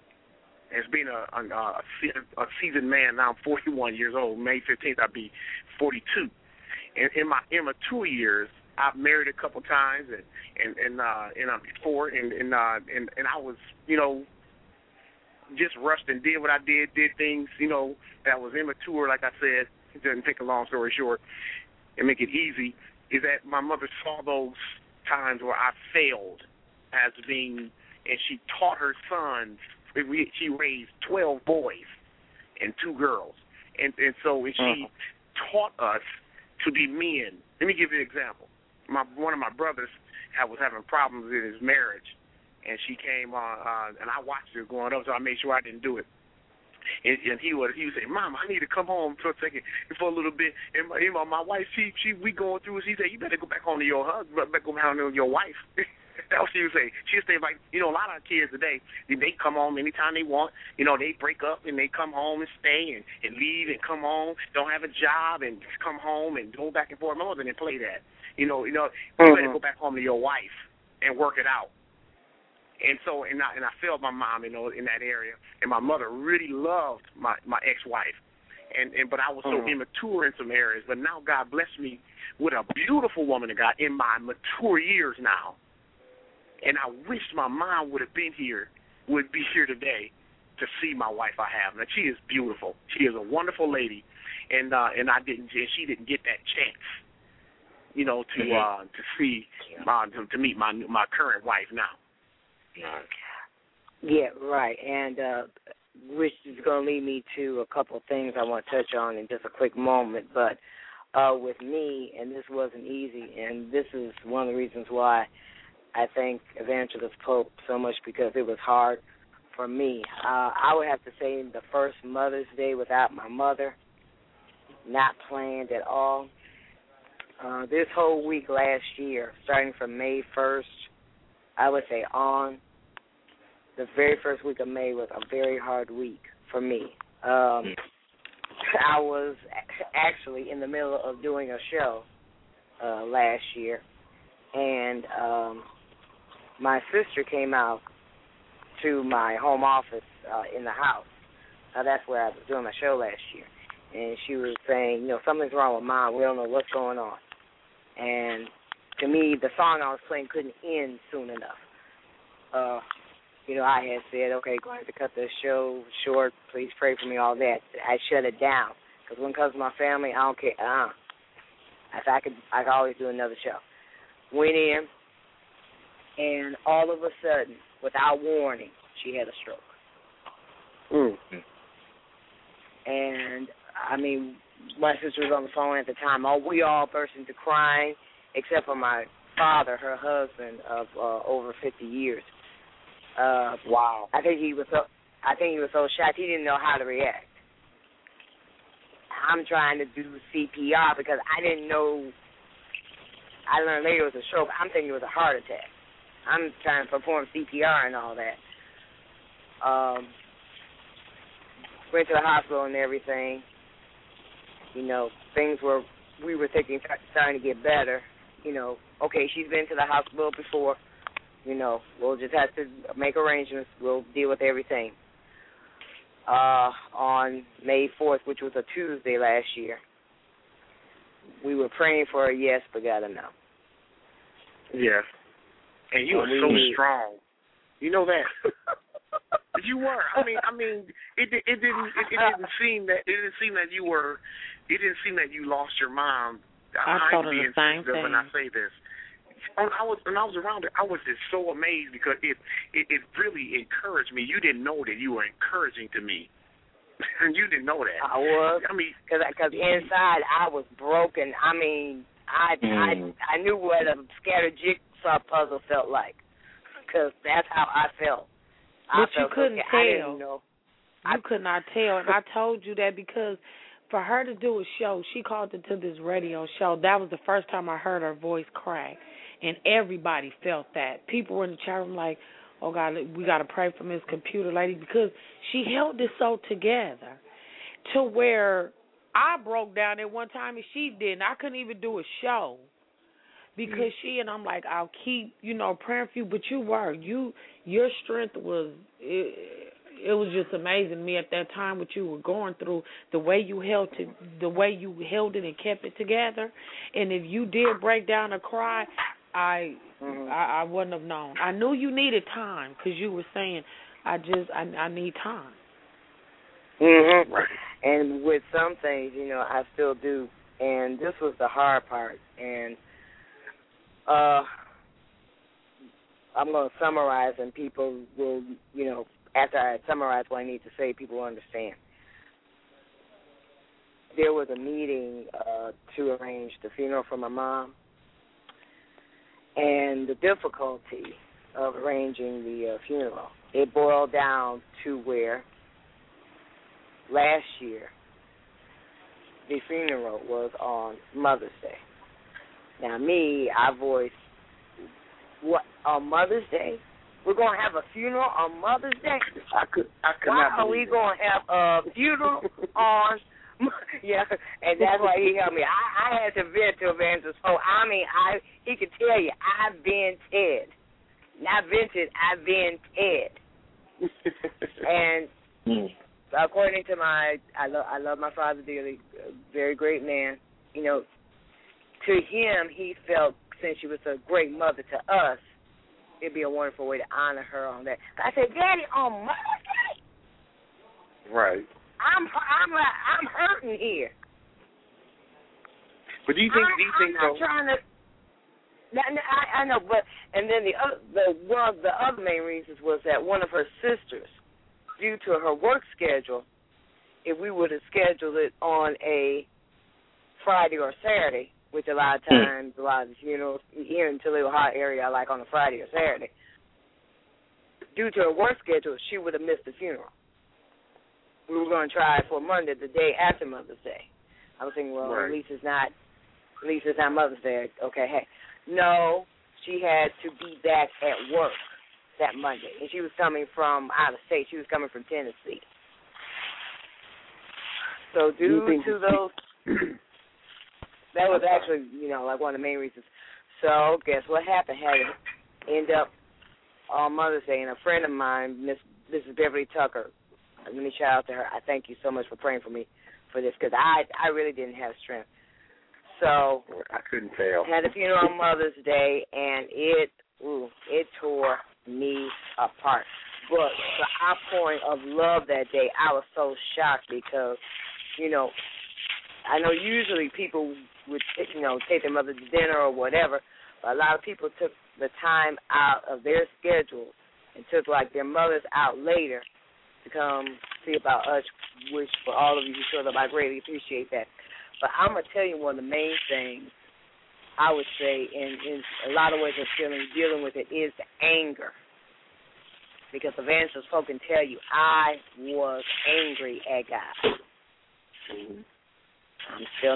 as being a, a, a seasoned man, now I'm forty-one years old. May fifteenth, I'll be forty-two. And in my immature years, I've married a couple times, and and and, uh, and uh, before, and and, uh, and and I was, you know, just rushed and did what I did, did things, you know, that was immature. Like I said, it doesn't take a long story short and make it easy. Is that my mother saw those times where I failed as being, and she taught her sons. She raised twelve boys and two girls, and and so she uh-huh. taught us to be men. Let me give you an example. My one of my brothers had, was having problems in his marriage, and she came on, uh, and I watched her growing up, so I made sure I didn't do it. And, and he would he would say, "Mom, I need to come home for a second, for a little bit." And my, you know, my wife, she she we going through it. She said, "You better go back home to your husband, better go home to your wife." That's what she would say. She would say, like, you know, a lot of kids today, they come home anytime they want. You know, they break up and they come home and stay and, and leave and come home, don't have a job and just come home and go back and forth. My mother didn't play that. You know, you know, you mm-hmm. better go back home to your wife and work it out. And so, and I, and I failed my mom, you know, in that area. And my mother really loved my, my ex-wife. And, and but I was so mm-hmm. immature in some areas. But now God blessed me with a beautiful woman of God in my mature years now. And I wish my mom would have been here, would be here today to see my wife I have. Now, she is beautiful. She is a wonderful lady, and uh, and I didn't, and she didn't get that chance, you know, to mm-hmm. uh, to see, uh, to, to meet my my current wife now. Yeah, right. And uh, which is going to lead me to a couple of things I want to touch on in just a quick moment. But uh, with me, and this wasn't easy, and this is one of the reasons why I thank Evangelist Pope so much, because it was hard for me. Uh, I would have to say the first Mother's Day without my mother, not planned at all. Uh, this whole week last year, starting from May first, I would say on, the very first week of May was a very hard week for me. Um, I was actually in the middle of doing a show uh, last year, and um, my sister came out to my home office uh, in the house. Uh, that's where I was doing my show last year. And she was saying, you know, something's wrong with Mom. We don't know what's going on. And to me, the song I was playing couldn't end soon enough. Uh, you know, I had said, okay, going to cut the show short. Please pray for me, all that. I shut it down. Because when it comes to my family, I don't care. Uh-uh. I said I could, I could always do another show. Went in, and all of a sudden, without warning, she had a stroke. Mm. And, I mean, my sister was on the phone at the time. Oh, we all burst into crying, except for my father, her husband of uh, over fifty years. Uh, wow. I think he was so. I think he was so shocked he didn't know how to react. I'm trying to do C P R because I didn't know I learned later it was a stroke. I'm thinking it was a heart attack. I'm trying to perform C P R and all that. Um, went to the hospital and everything. You know, things were, we were thinking, starting to get better. You know, okay, she's been to the hospital before. You know, we'll just have to make arrangements. We'll deal with everything. Uh, on May fourth, which was a Tuesday last year, we were praying for a yes, but got a no. Yes. And you and were so we, strong. You know that. You were. I mean, I mean, it it didn't it, it didn't seem that it didn't seem that you were. It didn't seem that you lost your mind. I told her the same thing. When I say this, when I was when I was around it, I was just so amazed because it, it it really encouraged me. You didn't know that you were encouraging to me. You didn't know that. I was. I mean, because because inside I was broken. I mean, I mm. I I knew what a scattered jigsaw puzzle felt like, because that's how I felt. But I you felt couldn't okay. tell. I didn't know. You I, could not tell, and I told you that because for her to do a show, she called into this radio show. That was the first time I heard her voice crack, and everybody felt that. People were in the chat room like, oh, God, we got to pray for Miss Computer Lady, because she held this so together to where I broke down at one time and she didn't. I couldn't even do a show because mm-hmm. she, and I'm like, I'll keep, you know, praying for you, but you were. You, your strength was, it, it was just amazing to me at that time what you were going through, the way you held to, the way you held it and kept it together. And if you did break down or cry, I, mm-hmm. I I wouldn't have known. I knew you needed time because you were saying, I just I, I need time. Mm-hmm. And with some things, you know, I still do. And this was the hard part. And uh, I'm going to summarize, and people will, you know, after I summarize what I need to say, people will understand. There was a meeting uh, to arrange the funeral for my mom. And the difficulty of arranging the uh, funeral, it boiled down to where last year the funeral was on Mother's Day. Now, me, I voiced, what, on Mother's Day? We're going to have a funeral on Mother's Day? I could, I could Why not are we going to have a funeral on Yeah, and that's why he helped me. I, I had to vent to Evangelist Pope. I mean, I he could tell you, I've been Ted. Not vented, I've been Ted. And mm. according to my, I love, I love my father dearly, a very great man. You know, to him, he felt since she was a great mother to us, it'd be a wonderful way to honor her on that. I said, Daddy, on Mother's Day? Right. I'm I'm I'm hurting here. But do you think? I'm, do you think I'm not though? trying to. I, I know, but and then the other, the one of the other main reasons was that one of her sisters, due to her work schedule, if we would have scheduled it on a Friday or Saturday, which a lot of times, a lot of funerals here in Toledo High area, I like on a Friday or Saturday. Due to her work schedule, she would have missed the funeral. We were going to try it for Monday, the day after Mother's Day. I was thinking, well, right. at least it's not, at least it's not Mother's Day. Okay, hey, no, she had to be back at work that Monday, and she was coming from out of state. She was coming from Tennessee. So due to those, that was actually, you know, like one of the main reasons. So guess what happened? Had it end up on Mother's Day, and a friend of mine, Miss Missus Beverly Tucker. Let me shout out to her. I thank you so much for praying for me for this, because I I really didn't have strength. So I couldn't tell. Had a funeral on Mother's Day, and it ooh, it tore me apart. But the outpouring of love that day, I was so shocked because, you know, I know usually people would, you know, take their mother to dinner or whatever, but a lot of people took the time out of their schedule and took, like, their mothers out later to come see about us, which for all of you who showed up, I greatly appreciate that. But I'm going to tell you one of the main things I would say, in, in a lot of ways of feeling, dealing with it, is the anger. Because evangelist folk can tell you, I was angry at God. I'm still not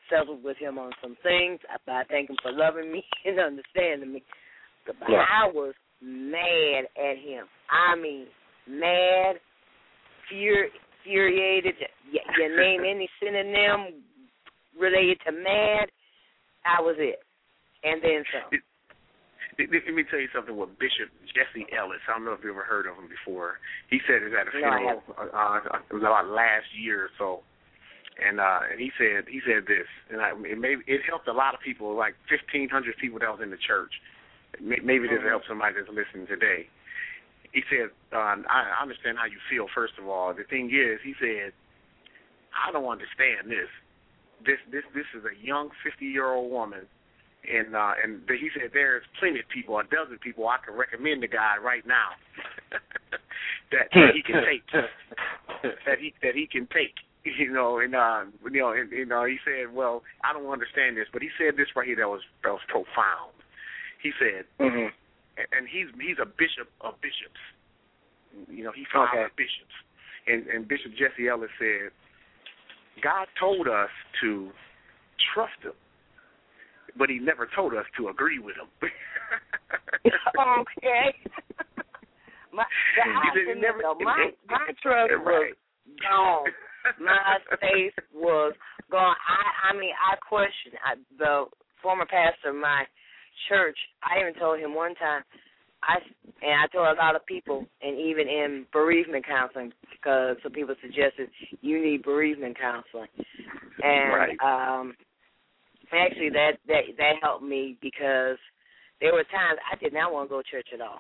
settled with him on some things. I, I thank him for loving me and understanding me. But Yeah. I was mad at him. I mean, mad, fur, furiated. You, you name any synonym related to mad, I was it. And then some. Let me tell you something with Bishop Jesse Ellis. I don't know if you ever heard of him before. He said it at a funeral. No, uh, it was about last year or so, and uh, and he said he said this, and I, it maybe it helped a lot of people, like fifteen hundred people that was in the church. Maybe this will help somebody that's listening today. He said, uh, I understand how you feel. First of all, the thing is, he said, I don't understand this. This this this is a young fifty year old woman. And uh, and he said there's plenty of people, a dozen people I can recommend the guy right now that, that he can take, that he that he can take, you know. And uh, you know, and, you know, he said, well, I don't understand this, but he said this right here that was that was profound. He said, mm-hmm. and he's he's a bishop of bishops, you know, he founded okay. bishops, and and Bishop Jesse Ellis said, God told us to trust him, but he never told us to agree with him. Okay. my, the He never, my, my trust was gone. My faith was gone. I, I mean, I questioned I, the former pastor of my church. I even told him one time, I, and I told a lot of people, and even in bereavement counseling, because some people suggested you need bereavement counseling. And right. um, actually that, that, that helped me because there were times I did not want to go to church at all.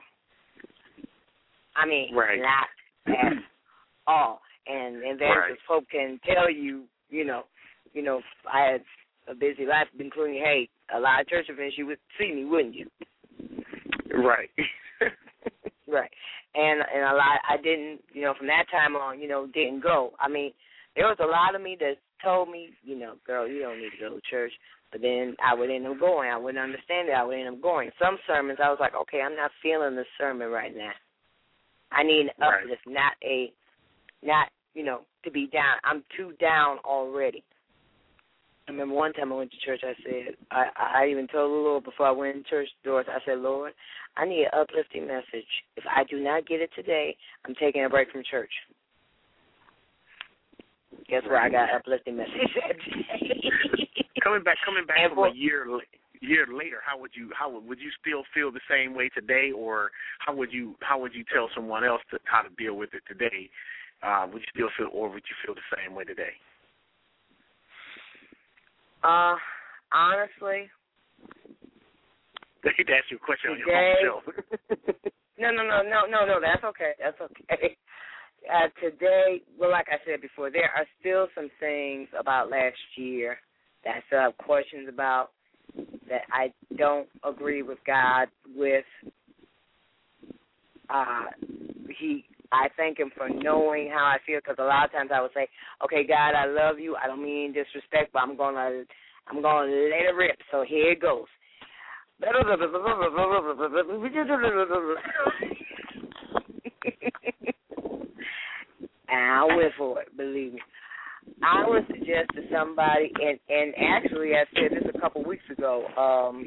I mean, right. not at all. And and then right. folk can tell you, you know, you know, I had a busy life, including, hey, a lot of church events, you would see me, wouldn't you? Right. Right. And and a lot, I didn't, you know, from that time on, you know, didn't go. I mean, there was a lot of me that told me, you know, girl, you don't need to go to church. But then I would end up going. I wouldn't understand it. I would end up going. Some sermons, I was like, okay, I'm not feeling this sermon right now. I need an right. uplift, not a, not, you know, to be down. I'm too down already. I remember one time I went to church, I said, I, I even told the Lord before I went in church doors, I said, Lord, I need an uplifting message. If I do not get it today, I'm taking a break from church. Guess where I got an uplifting message that day. coming back, coming back and from for, a year year later, how would you how would, would you still feel the same way today, or how would you how would you tell someone else to, how to deal with it today? Uh, would you still feel, or would you feel the same way today? Uh, honestly, They could ask you a question today, on your own show. no, no, no, no, no, no. That's okay. That's okay. Uh, today, well, like I said before, there are still some things about last year that I still have questions about, that I don't agree with God with. Uh, he, I thank him for knowing how I feel, because a lot of times I would say, okay, God, I love you. I don't mean disrespect, but I'm going to I'm gonna let it rip. So here it goes. And I went for it, believe me. I would suggest to somebody, and, and actually I said this a couple weeks ago, um,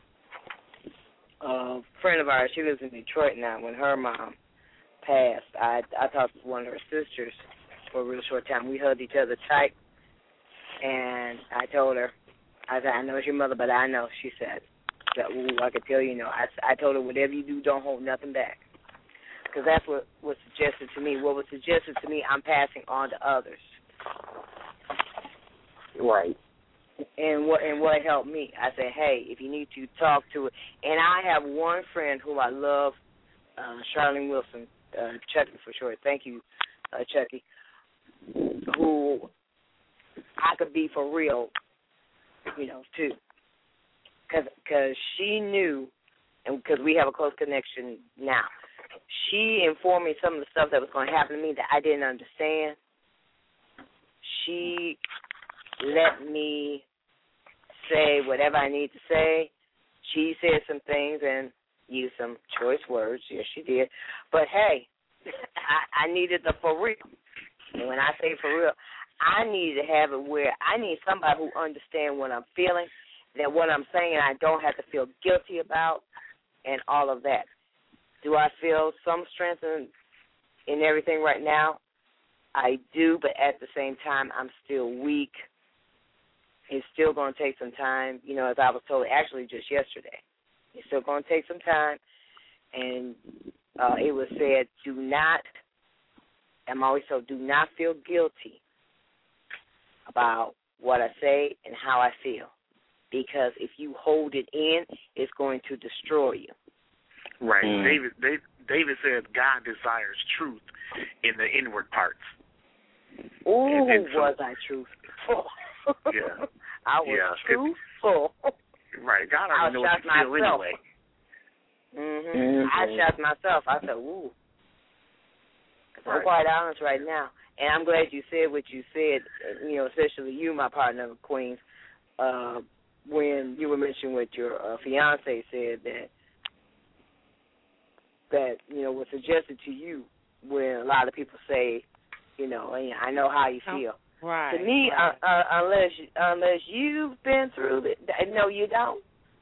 a friend of ours, she lives in Detroit now. When her mom passed, I, I talked to one of her sisters for a real short time. We hugged each other tight, and I told her, I said, I know it's your mother, but I know, she said. That, ooh, I could tell you, you know. I, I told her, whatever you do, don't hold nothing back. Because that's what was suggested to me. What was suggested to me, I'm passing on to others. Right. And what and what helped me, I said, hey, if you need to, talk to it. And I have one friend who I love, uh, Charlene Wilson, uh, Chucky for short. Thank you, uh, Chucky, who I could be for real, you know, too. Because she knew, and because we have a close connection now, she informed me some of the stuff that was going to happen to me that I didn't understand. She let me say whatever I need to say. She said some things and used some choice words. Yes, she did. But, hey, I, I needed the for real. And when I say for real, I need to have it where I need somebody who understands what I'm feeling, that what I'm saying I don't have to feel guilty about, and all of that. Do I feel some strength in, in everything right now? I do, but at the same time, I'm still weak. It's still going to take some time, you know, as I was told actually just yesterday. It's still going to take some time, and uh, it was said, do not, I'm always told, do not feel guilty about what I say and how I feel, because if you hold it in, it's going to destroy you. Right. Mm. David, David David said God desires truth in the inward parts. Ooh, and, and so, was I truthful? Yeah. I was yeah. truthful. Right. God I already knows shot what you feel myself. anyway. Mm-hmm. Mm-hmm. I shot myself. I said, ooh. I'm Right. quite honest right now. And I'm glad you said what you said, you know, especially you, my partner, Queens, uh, when you were mentioning what your uh, fiance said that, that, you know, was suggested to you when a lot of people say, you know, I know how you feel. Right. To me, right. uh, uh, unless unless you've been through it, no, you don't.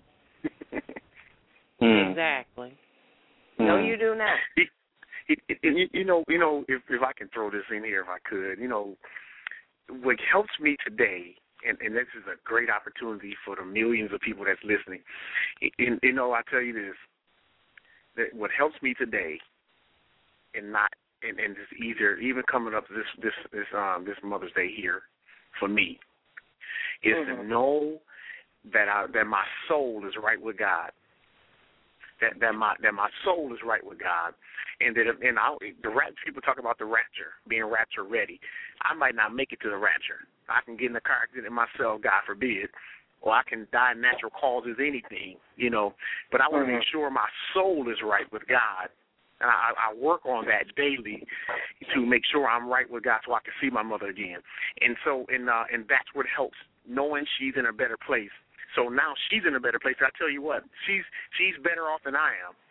Mm. Exactly. No, Mm. you do not. It, it, it, it, you know, you know, if if I can throw this in here, if I could, you know, what helps me today, and, and this is a great opportunity for the millions of people that's listening. And, you know, I tell you this, that what helps me today, and not, and, and it's easier, even coming up this this this um this Mother's Day here, for me, is Mm-hmm. to know that I, that my soul is right with God. That, that my that my soul is right with God, and that and I, the rap, people talk about the rapture, being rapture ready. I might not make it to the rapture. I can get in the car accident myself, God forbid, or I can die natural causes, anything, you know. But I want to Mm-hmm. make sure my soul is right with God, and I, I work on that daily to make sure I'm right with God, so I can see my mother again. And so, and uh, and that's what helps, knowing she's in a better place. So now she's in a better place. I tell you what, she's she's better off than I am.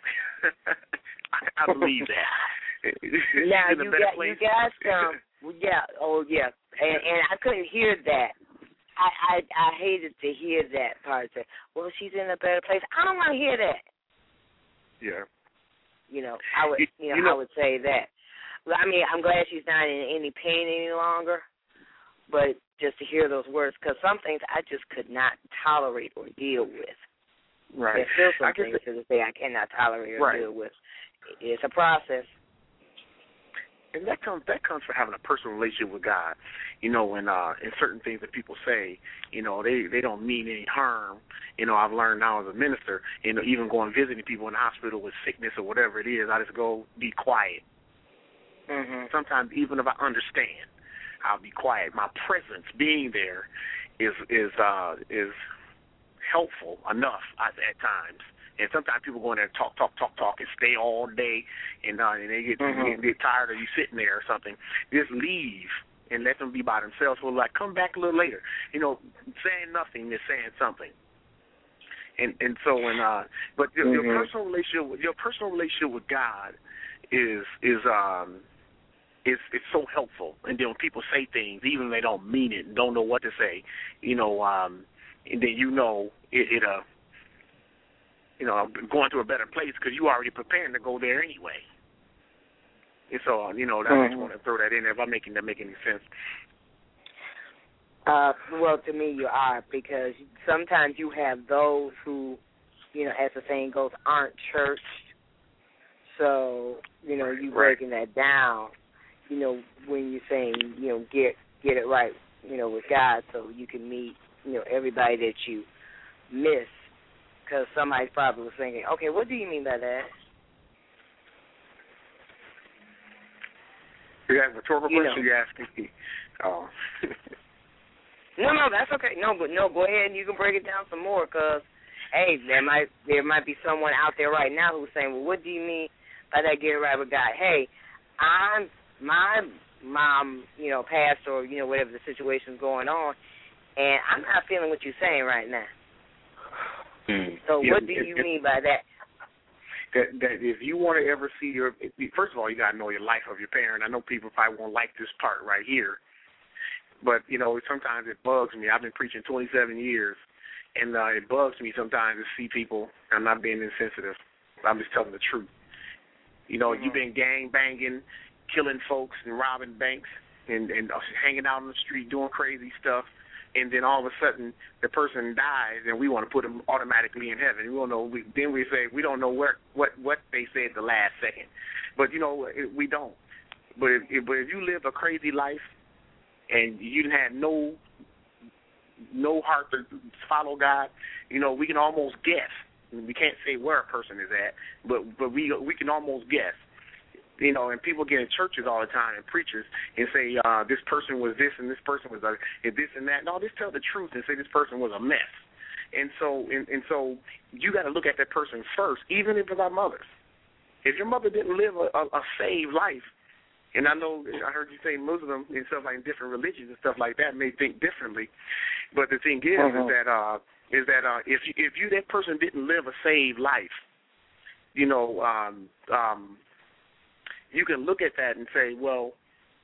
I, I believe that. Now She's in a you better got place. you got some, yeah, oh yeah, and and I couldn't hear that. I I, I hated to hear that part. Say, well, she's in a better place. I don't want to hear that. Yeah. You know, I would, you know, You know- I would say that. Well, I mean, I'm glad she's not in any pain any longer, but just to hear those words, because some things I just could not tolerate or deal with. Right. There's still some I guess things to this day I cannot tolerate or Right. deal with. It's a process. And that comes that comes from having a personal relationship with God, you know, and uh, and certain things that people say, you know, they, they don't mean any harm. You know, I've learned now as a minister, you know, even going visiting people in the hospital with sickness or whatever it is, I just go be quiet. Mm-hmm. Sometimes even if I understand, I'll be quiet. My presence, being there, is is uh, is helpful enough at, at times. And sometimes people go in there and talk, talk, talk, talk, and stay all day, and uh, and they get, Mm-hmm. get get tired of you sitting there or something. Just leave and let them be by themselves. Or like, come back a little later. You know, saying nothing is saying something. And and so when uh, but your, Mm-hmm. your personal relationship, your personal relationship with God is is um. It's it's so helpful, and then when people say things, even if they don't mean it, and don't know what to say, you know, um, and then you know it, it uh, you know, going to a better place because you already preparing to go there anyway. And so, uh, you know, I just want to throw that in there. If I'm making that make any sense. Uh, well, to me, you are, because sometimes you have those who, you know, as the saying goes, aren't churched. So, you know, you Right. breaking that down. You know, when you're saying, you know, get get it right, you know, with God, so you can meet, you know, everybody that you miss. Because somebody probably was thinking, okay, what do you mean by that? You got a rhetorical You question know. you're asking me? Oh. No, no, that's okay. No, but no, go ahead and you can break it down some more. Because, hey, there might there might be someone out there right now who's saying, well, what do you mean by that get it right with God? Hey, I'm my mom, you know, passed, or you know, whatever the situation's going on, and I'm not feeling what you're saying right now. Mm. So Yeah, what do it- you it- mean by that? That, that if you want to ever see your, first of all, you got to know your life of your parent. I know people probably won't like this part right here, But, you know, sometimes it bugs me. I've been preaching twenty-seven years, and uh, it bugs me sometimes to see people. I'm not being insensitive. I'm just telling the truth. You know, mm-hmm. You've been gang banging, killing folks and robbing banks and, and hanging out on the street doing crazy stuff, and then all of a sudden the person dies and we want to put them automatically in heaven. We don't know. We, then we say we don't know where, what what they said the last second, but you know we don't. But if, if, but if you live a crazy life and you didn't have no no heart to follow God, you know we can almost guess. We can't say where a person is at, but but we we can almost guess. You know, and people get in churches all the time and preachers and say uh, this person was this and this person was uh, this and that. No, just tell the truth and say this person was a mess. And so and, and so you got to look at that person first, even if it's our mothers. If your mother didn't live a, a, a saved life, and I know I heard you say Muslim and stuff like different religions and stuff like that may think differently, but the thing is uh-huh. is that uh, is that uh, if you, if you that person didn't live a saved life, you know. Um, um, You can look at that and say, well,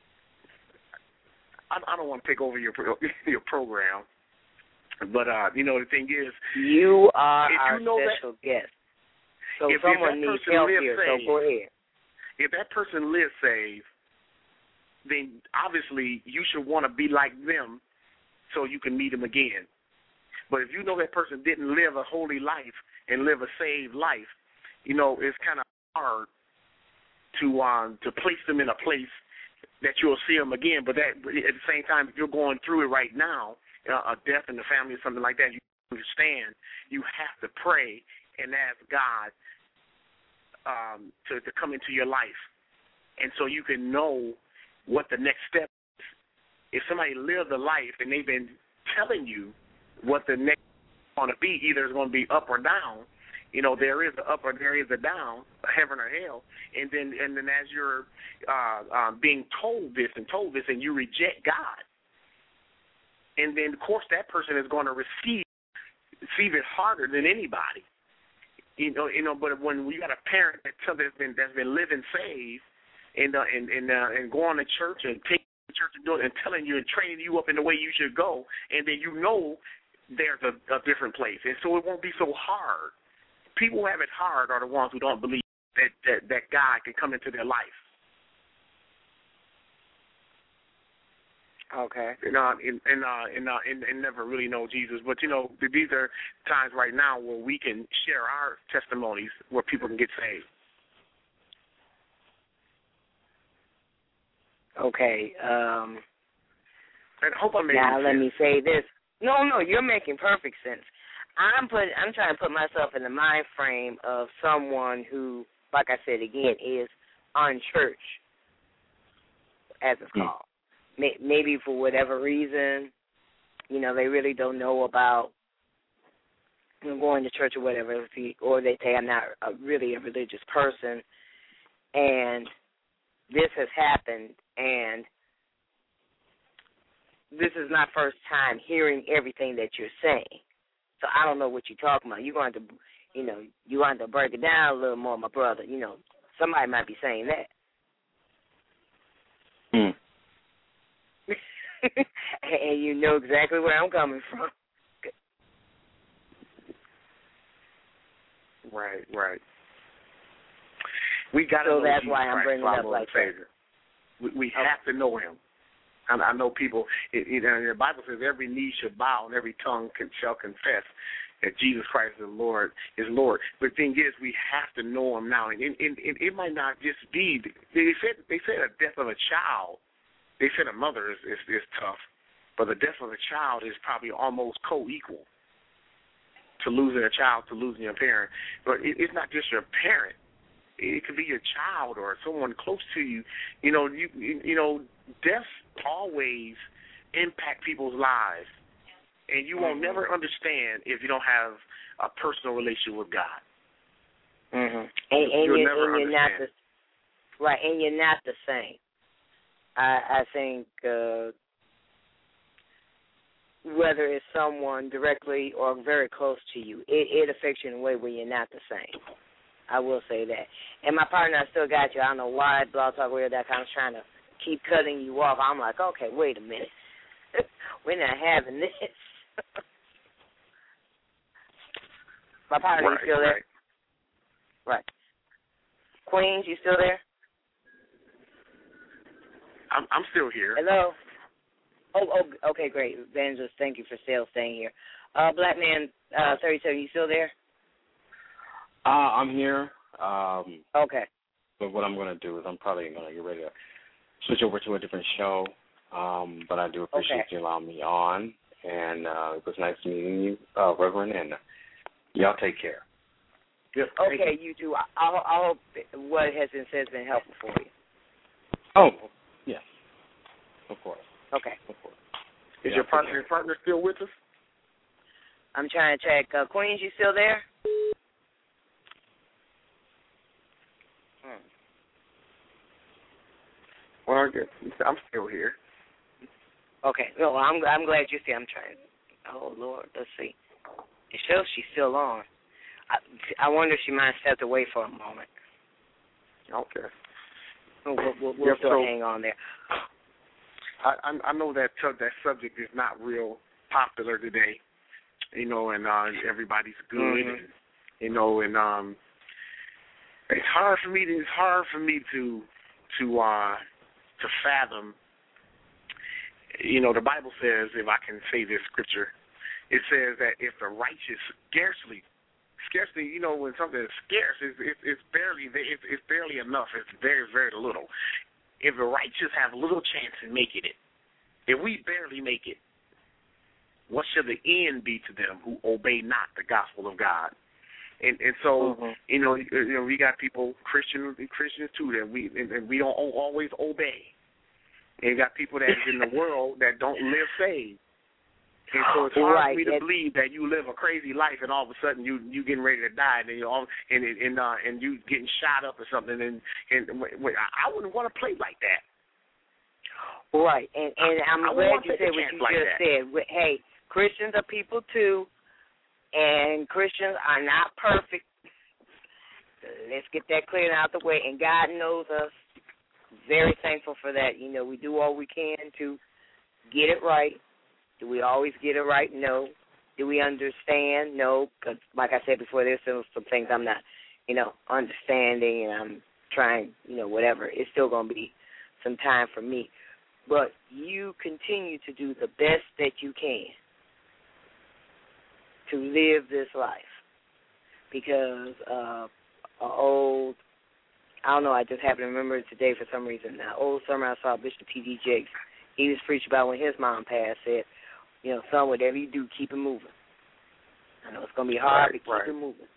I, I don't want to take over your your program, but uh, you know the thing is, you are our you know special that, guest. So if, someone if needs help here. saved, so go ahead. If that person lives saved, then obviously you should want to be like them, so you can meet them again. But if you know that person didn't live a holy life and live a saved life, you know it's kind of hard to um, to place them in a place that you'll see them again. But that at the same time, if you're going through it right now, uh, a death in the family or something like that, you understand you have to pray and ask God um, to, to come into your life. And so you can know what the next step is. If somebody lived a life and they've been telling you what the next is going to be, either it's going to be up or down, you know, there is a up or there is a down, a heaven or hell, and then and then as you're uh, uh, being told this and told this, and you reject God, and then of course that person is going to receive receive it harder than anybody, you know. You know, but when you got a parent that's been that's been living saved, and uh, and and uh, and going to church and taking the church and doing and telling you and training you up in the way you should go, and then you know there's a, a different place, and so it won't be so hard. People who have it hard are the ones who don't believe that, that, that God can come into their life. Okay. And, uh, and, and, uh, and, uh, and, and never really know Jesus. But, you know, these are times right now where we can share our testimonies where people can get saved. Okay. Um, and I hope I made now, let sense. me say this. No, no, you're making perfect sense. I'm put. I'm trying to put myself in the mind frame of someone who, like I said again, is unchurched, as it's called. Mm. Maybe for whatever reason, you know, they really don't know about you know, going to church or whatever, or they say I'm not a, really a religious person, and this has happened, and this is my first time hearing everything that you're saying. So I don't know what you're talking about. You're going to, you know, you want to break it down a little more, my brother. You know, somebody might be saying that. Hmm. And you know exactly where I'm coming from. Right, right. We got to so know that's Jesus why I'm Christ, bringing it up like that. We, we okay. have to know him. I, I know people, it, it, the Bible says every knee should bow and every tongue can, shall confess that Jesus Christ is Lord, is Lord. But the thing is, we have to know him now. And, and, and it might not just be, they said they said a death of a child, they said a mother is, is, is tough, but the death of a child is probably almost co-equal to losing a child, to losing your parent. But it, it's not just your parent. It could be your child or someone close to you. You know, you you know, death always impact people's lives, and you won't mm-hmm. never understand if you don't have a personal relationship with God. Mm-hmm. And, and, You'll you're, never and you're not understand. the right, and you're not the same. I, I think uh, whether it's someone directly or very close to you, it, it affects you in a way where you're not the same. I will say that. And my partner, I still got you. I don't know why Blog Talk Radio dot com is trying to keep cutting you off. I'm like, okay, wait a minute. We're not having this. My partner, right, you still there? Right. Right. Queens, you still there? I'm I'm still here. Hello. Oh, oh, okay, great. Evangelist, thank you for still staying here. Uh, Black Man, uh, thirty-seven, you still there? Uh, I'm here. Um, okay. But what I'm going to do is I'm probably going to get ready to switch over to a different show. Um, but I do appreciate okay. you allowing me on. And uh, it was nice meeting you, uh, Reverend, and y'all take care. Yep. Okay, you too. I, I hope what has been said has been helpful for you. Oh, yes. Of course. Okay. Of course. Is yeah, your partner, your partner still with us? I'm trying to check. Uh, Queens, you still there? Hmm. Well, I guess I'm still here. Okay. No, I'm I'm glad you see. I'm trying. Oh Lord, let's see. It shows she's still on. I, I wonder if she might have stepped away for a moment. Okay. We'll, we'll, we'll yep, still so hang on there. I I know that that subject is not real popular today, you know, and uh, everybody's good, mm-hmm. and, you know, and um, it's hard for me to it's hard for me to to uh to fathom. You know, the Bible says, if I can say this scripture, it says that if the righteous scarcely, scarcely, you know, when something is scarce, it's, it's, it's barely, it's, it's barely enough. It's very, very little. If the righteous have little chance in making it, if we barely make it, what shall the end be to them who obey not the gospel of God? And and so mm-hmm. you know, you know, we got people Christian Christians too that we and, and we don't always obey. And you got people that's in the world that don't live saved. And so it's hard right. for me to It's, believe that you live a crazy life and all of a sudden you you getting ready to die and you all and and uh, and you getting shot up or something and and wait, I wouldn't want to play like that. Right, and and I'm I, I glad you said what you like just that. said. Hey, Christians are people too, and Christians are not perfect. Let's get that cleared out the way, and God knows us. Very thankful for that. You know, we do all we can to get it right. Do we always get it right? No. Do we understand? No, because like I said before, there's still some things I'm not, you know, understanding, and I'm trying, you know, whatever. It's still going to be some time for me. But you continue to do the best that you can to live this life, because uh, an old, I don't know, I just happen to remember it today for some reason. An old sermon I saw, Bishop T D Jakes, he was preaching about when his mom passed, said, you know, son, whatever you do, keep it moving. I know it's going to be hard, Right, but keep right. it moving.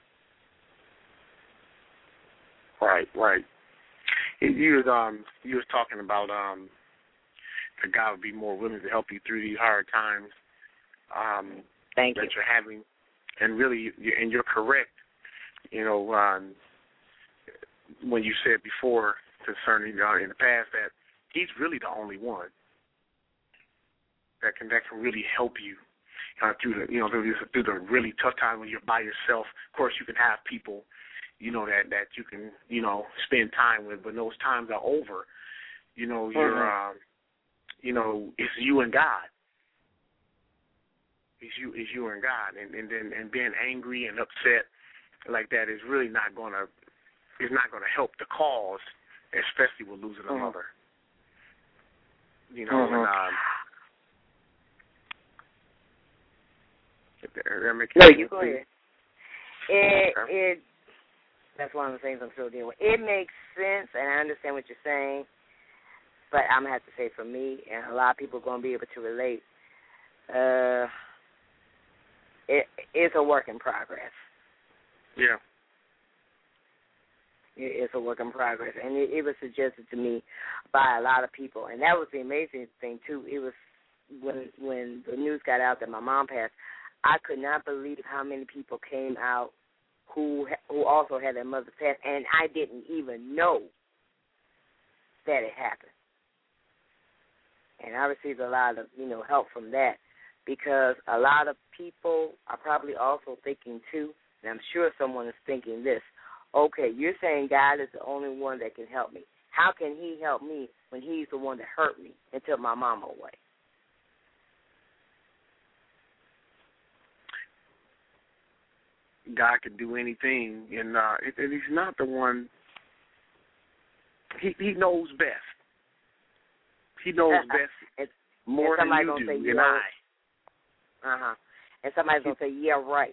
Right, right. You was um you was talking about um that God would be more willing to help you through these hard times um Thank that you. you're having, and really, and you're correct. You know, um, when you said before concerning uh, in the past that He's really the only one that can that can really help you uh, through the you know through, through the really tough time when you're by yourself. Of course, you can have people, you know, that, that you can, you know, spend time with, but those times are over. You know, mm-hmm. you're, um, you know, it's you and God. It's you, it's you and God, and and then and being angry and upset like that is really not gonna, is not gonna help the cause, especially with losing a mm-hmm. mother. You know, mm-hmm. and um, that makes no, you go ahead. It okay. it. That's one of the things I'm still dealing with. It makes sense, and I understand what you're saying, but I'm going to have to say for me, and a lot of people are going to be able to relate, uh, it, it's a work in progress. Yeah. It, it's a work in progress, and it, it was suggested to me by a lot of people, and that was the amazing thing, too. It was when, when the news got out that my mom passed, I could not believe how many people came out who who also had their mother pass, and I didn't even know that it happened. And I received a lot of, you know, help from that, because a lot of people are probably also thinking, too, and I'm sure someone is thinking this, okay, you're saying God is the only one that can help me. How can He help me when He's the one that hurt me and took my mama away? God can do anything, and uh, and He's not the one. He He knows best. He knows Uh, best it's, more and than you gonna do, say, and yeah, I. Uh huh. And somebody's gonna say, "Yeah, right."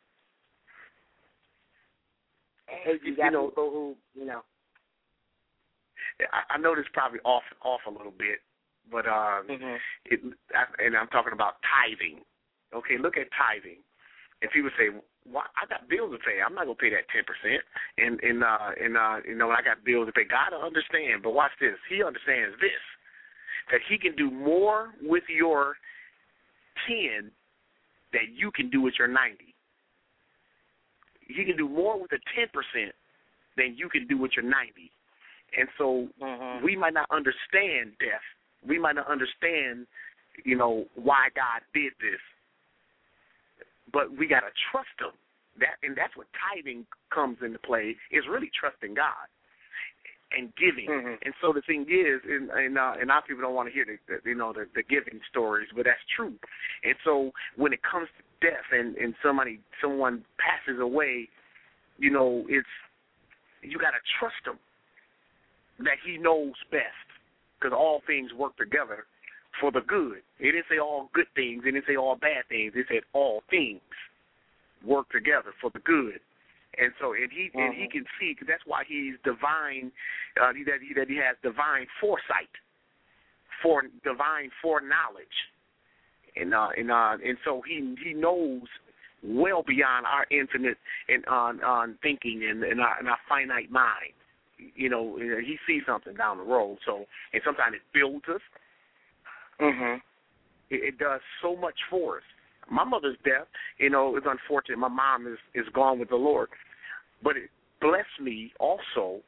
Hey, you got you know, people who, you know. I, I know this is probably off off a little bit, but um, mm-hmm. it, I, and I'm talking about tithing. Okay, look at tithing. And people say, "Why? I got bills to pay. I'm not gonna pay that ten percent." And and uh, and uh, you know, I got bills to pay. God will understand, but watch this. He understands this, that He can do more with your ten that you can do with your ninety. He can do more with the ten percent than you can do with your ninety. And so mm-hmm. we might not understand death. We might not understand, you know, why God did this. But we got to trust Him. That, and that's what tithing comes into play, is really trusting God and giving. Mm-hmm. And so the thing is, and and, uh, and our people don't want to hear the, the you know the, the giving stories, but that's true. And so when it comes to death and, and somebody someone passes away, you know, it's you got to trust Him that He knows best, because all things work together for the good. It didn't say all good things. It didn't say all bad things. It said all things work together for the good. And so, and he mm-hmm. and he can see, because that's why he's divine. Uh, that he that he has divine foresight, for divine foreknowledge, and uh, and uh, and so he he knows well beyond our infinite and on uh, on thinking and and our, and our finite mind. You know, he sees something down the road. So, and sometimes it builds us. Mm-hmm. It, it does so much for us. My mother's death, you know, is unfortunate. My mom is, is gone with the Lord. But it blessed me also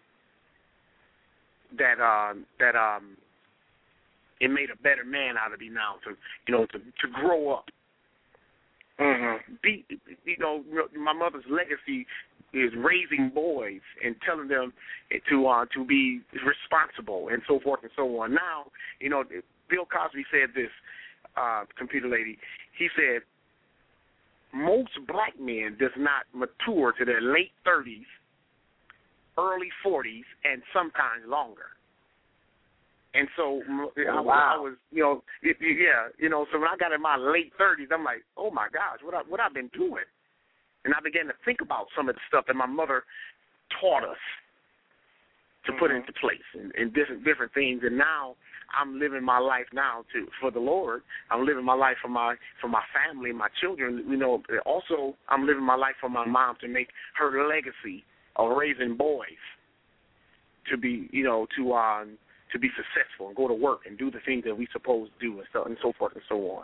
that um, that um, it made a better man out of me now to, you know, to, to grow up. Mm-hmm. Be, you know, my mother's legacy is raising boys and telling them to uh, to be responsible and so forth and so on. Now, you know, Bill Cosby said this, uh, computer lady. He said, most black men does not mature to their late thirties, early forties, and sometimes longer. And so oh, I, wow. I was, you know, it, yeah, you know, so when I got in my late thirties, I'm like, oh, my gosh, what, I, what I've been doing. And I began to think about some of the stuff that my mother taught us to mm-hmm. put into place and, and different different things. And now I'm living my life now to for the Lord. I'm living my life for my for my family, my children. You know, also I'm living my life for my mom to make her legacy of raising boys to be, you know, to um to be successful and go to work and do the things that we supposed to do and so and so forth and so on.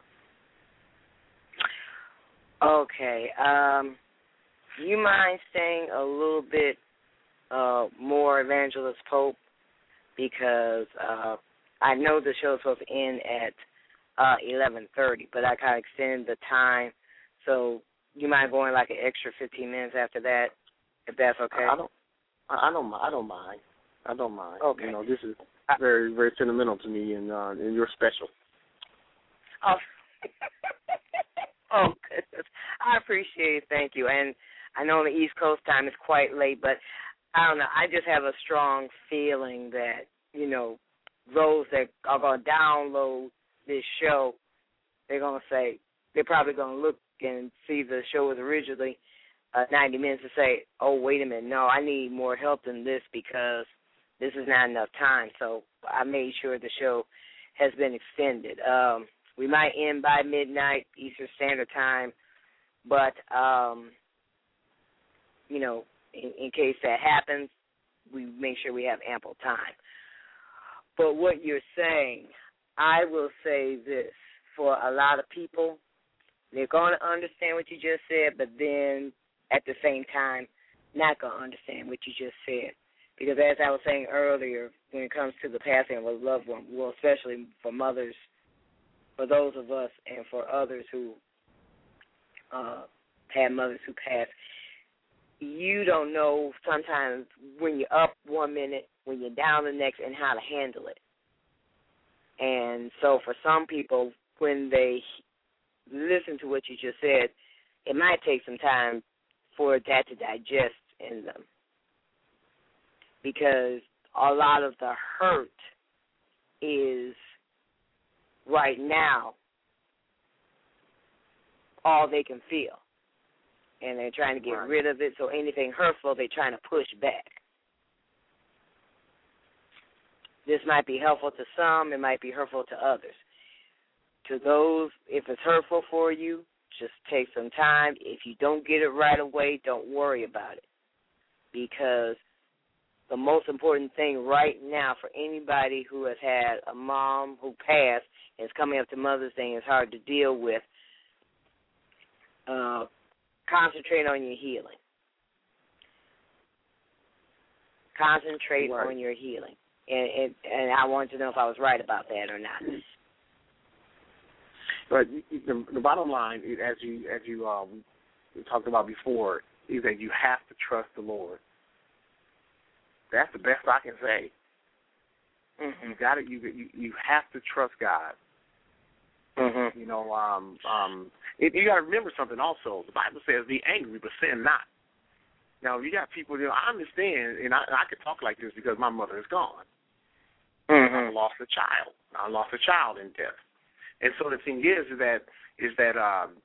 Okay. Um, do you mind saying a little bit uh, more, Evangelist Pope? Because uh, I know the show is supposed to end at uh, eleven thirty, but I kind of extended the time. So you mind going like an extra fifteen minutes after that, if that's okay? I don't. I don't. I don't mind. I don't mind. Okay. You know, this is very, very sentimental to me, and uh, and you're special. Oh. Oh, goodness. I appreciate it. Thank you. And I know the East Coast time is quite late, but I don't know. I just have a strong feeling that, you know, those that are going to download this show, they're going to say, they're probably going to look and see the show was originally uh, ninety minutes and say, oh, wait a minute, no, I need more help than this because this is not enough time. So I made sure the show has been extended. Um, we might end by midnight Eastern Standard Time, but, um, you know, in, in case that happens, we make sure we have ample time. But what you're saying, I will say this, for a lot of people, they're going to understand what you just said, but then at the same time, not going to understand what you just said. Because as I was saying earlier, when it comes to the passing of a loved one, well, especially for mothers, for those of us and for others who uh, had mothers who passed, you don't know sometimes when you're up one minute, when you're down the next, and how to handle it. And so for some people, when they listen to what you just said, it might take some time for that to digest in them. Because a lot of the hurt is right now all they can feel. And they're trying to get right. rid of it, so anything hurtful, they're trying to push back. This might be helpful to some, it might be hurtful to others. To those, if it's hurtful for you, just take some time. If you don't get it right away, don't worry about it. Because the most important thing right now for anybody who has had a mom who passed and is coming up to Mother's Day and it's hard to deal with, uh, concentrate on your healing. Concentrate right. on your healing. And, and and I wanted to know if I was right about that or not. But the, the bottom line, as you as you um, talked about before, is that you have to trust the Lord. That's the best I can say. Mm-hmm. You got to you, you you have to trust God. Mm-hmm. You know, um, um, it, you got to remember something. Also, the Bible says, "Be angry, but sin not." Now, you got people. You know, I understand, and I, I could talk like this because my mother is gone. Mm-hmm. I lost a child. I lost a child in death. And so the thing is, is that is that um,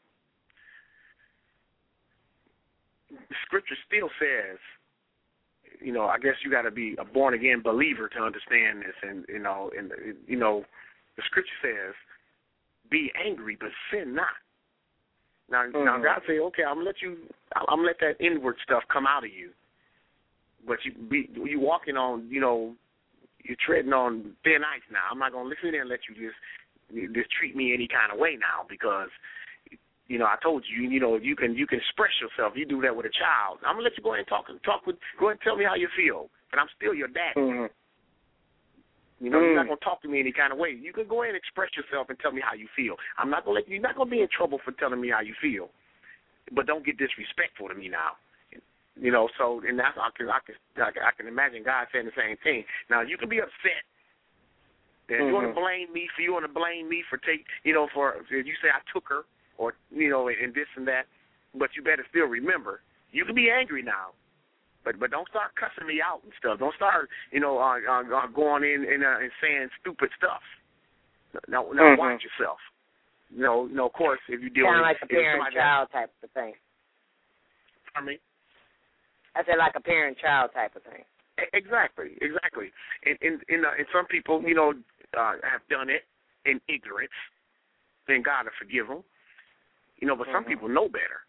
the Scripture still says, you know, I guess you got to be a born again believer to understand this, and you know, and you know, the Scripture says, "Be angry, but sin not." Now, mm-hmm. now God say, "Okay, I'm gonna let you, I'm gonna let that inward stuff come out of you, but you be you walking on, you know, you're treading on thin ice now. I'm not gonna listen in and let you just." Just treat me any kind of way now because, you know, I told you, you know, you can you can express yourself. You do that with a child. I'm gonna let you go ahead and talk talk with. Go ahead and tell me how you feel. But I'm still your dad. Mm-hmm. You know, mm-hmm. you're not gonna talk to me any kind of way. You can go ahead and express yourself and tell me how you feel. I'm not gonna let you. You're not gonna be in trouble for telling me how you feel. But don't get disrespectful to me now. You know, so and that's I can I can I can imagine God saying the same thing. Now you can be upset. If you want to blame me for you want to blame me for take you know for if you say I took her or you know and this and that, but you better still remember you can be angry now, but but don't start cussing me out and stuff. Don't start you know uh, uh, going in and, uh, and saying stupid stuff. Now now mm-hmm. watch yourself. You know you know of course if you deal sound with like a parent-child type of thing. Pardon me? I said like a parent-child type of thing. Exactly, exactly. And and and, uh, and some people you know. Uh, have done it in ignorance, then God will forgive them. You know, but some mm-hmm. people know better.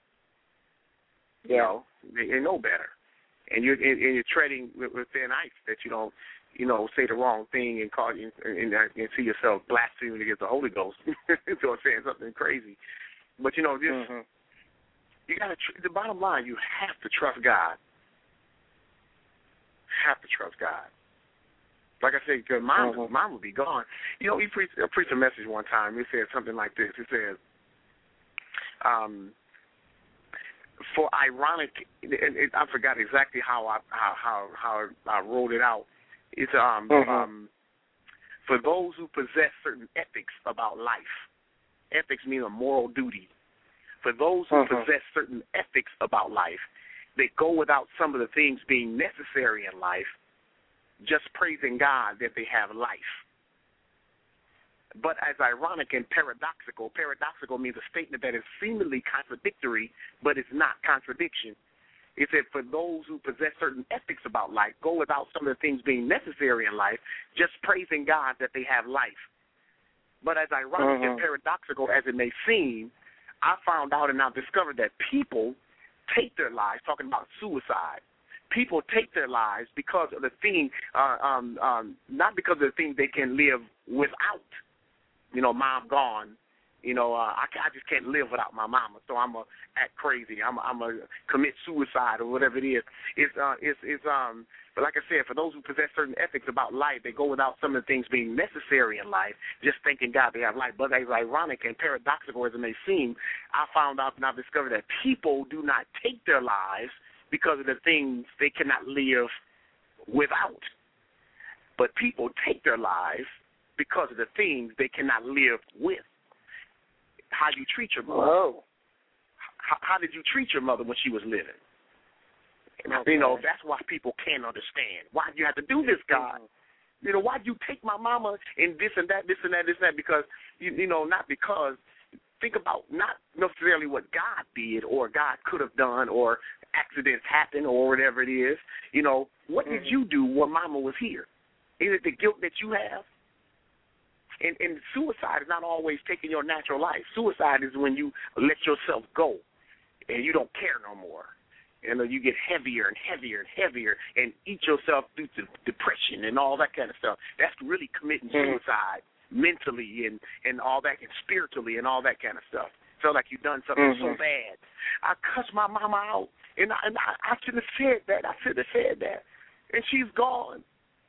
You yeah. know, they, they know better, and you're and, and you're treading with, with thin ice that you don't, you know, say the wrong thing and call you and, and, and see yourself blaspheming against the Holy Ghost or saying something crazy. But you know, just mm-hmm. you got to. Tr- the bottom line, you have to trust God. Have to trust God. Like I said, because mom, mm-hmm. mom would be gone. You know, he preached, uh, preached a message one time. He said something like this. He said, um, for ironic, and it, I forgot exactly how I how how, how I wrote it out. It's um, mm-hmm. um, for those who possess certain ethics about life. Ethics mean a moral duty. For those who mm-hmm. possess certain ethics about life, they go without some of the things being necessary in life, just praising God that they have life. But as ironic and paradoxical, paradoxical means a statement that is seemingly contradictory, but it's not contradiction. It said, for those who possess certain ethics about life, go without some of the things being necessary in life, just praising God that they have life. But as ironic mm-hmm. and paradoxical as it may seem, I found out and I've discovered that people take their lives, talking about suicide, people take their lives because of the thing, uh, um, um, not because of the thing they can live without. You know, mom gone. You know, uh, I, I just can't live without my mama, so I'm gonna act crazy. I'm, I'm gonna commit suicide or whatever it is. It's, uh, it's, it's, um. But like I said, for those who possess certain ethics about life, they go without some of the things being necessary in life, just thinking God they have life. But as ironic and paradoxical as it may seem, I found out and I've discovered that people do not take their lives because of the things they cannot live without. But people take their lives because of the things they cannot live with. How you treat your mother. Whoa. how, how did you treat your mother when she was living? And, okay. You know, that's why people can't understand. Why do you have to do this, God? Mm-hmm. You know, why do you take my mama and this and that, this and that, this and that? Because, you, you know, not because. Think about not necessarily what God did or God could have done or accidents happen or whatever it is. You know, what mm-hmm. did you do when mama was here? Is it the guilt that you have? And, and suicide is not always taking your natural life. Suicide is when you let yourself go and you don't care no more. You know, you get heavier and heavier and heavier and eat yourself through to depression and all that kind of stuff. That's really committing mm-hmm. suicide. Mentally and, and all that, and spiritually and all that kind of stuff. Felt like you done something mm-hmm. so bad. I cussed my mama out, and I, and I, I shouldn't have said that. I should have said that. And she's gone.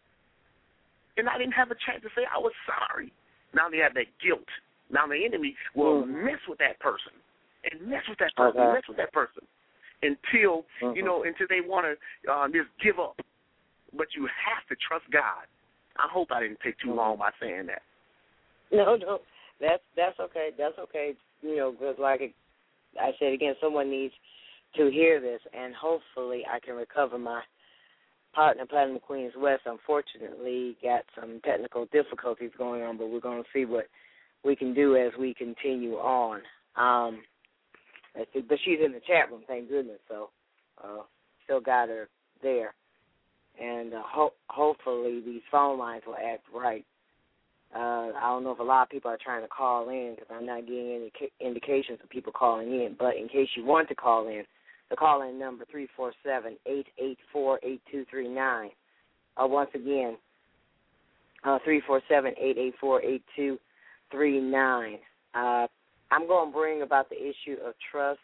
And I didn't have a chance to say I was sorry. Now they have that guilt. Now the enemy will mm-hmm. mess with that person and mess with that person, okay. mess with that person until, mm-hmm. you know, until they want to uh, just give up. But you have to trust God. I hope I didn't take too long by saying that. No, no, that's that's okay. That's okay. You know, because like I said again, someone needs to hear this, and hopefully I can recover my partner, Platinum Queens West. Unfortunately, got some technical difficulties going on, but we're going to see what we can do as we continue on. Um, but she's in the chat room, thank goodness. So, uh, still got her there, and uh, ho- hopefully these phone lines will act right. Uh, I don't know if a lot of people are trying to call in because I'm not getting any indications of people calling in. But in case you want to call in, the call-in number three four seven, eight eight four, eight two three nine. Uh, once again, uh, three four seven, eight eight four, eight two three nine. Uh, I'm going to bring about the issue of trust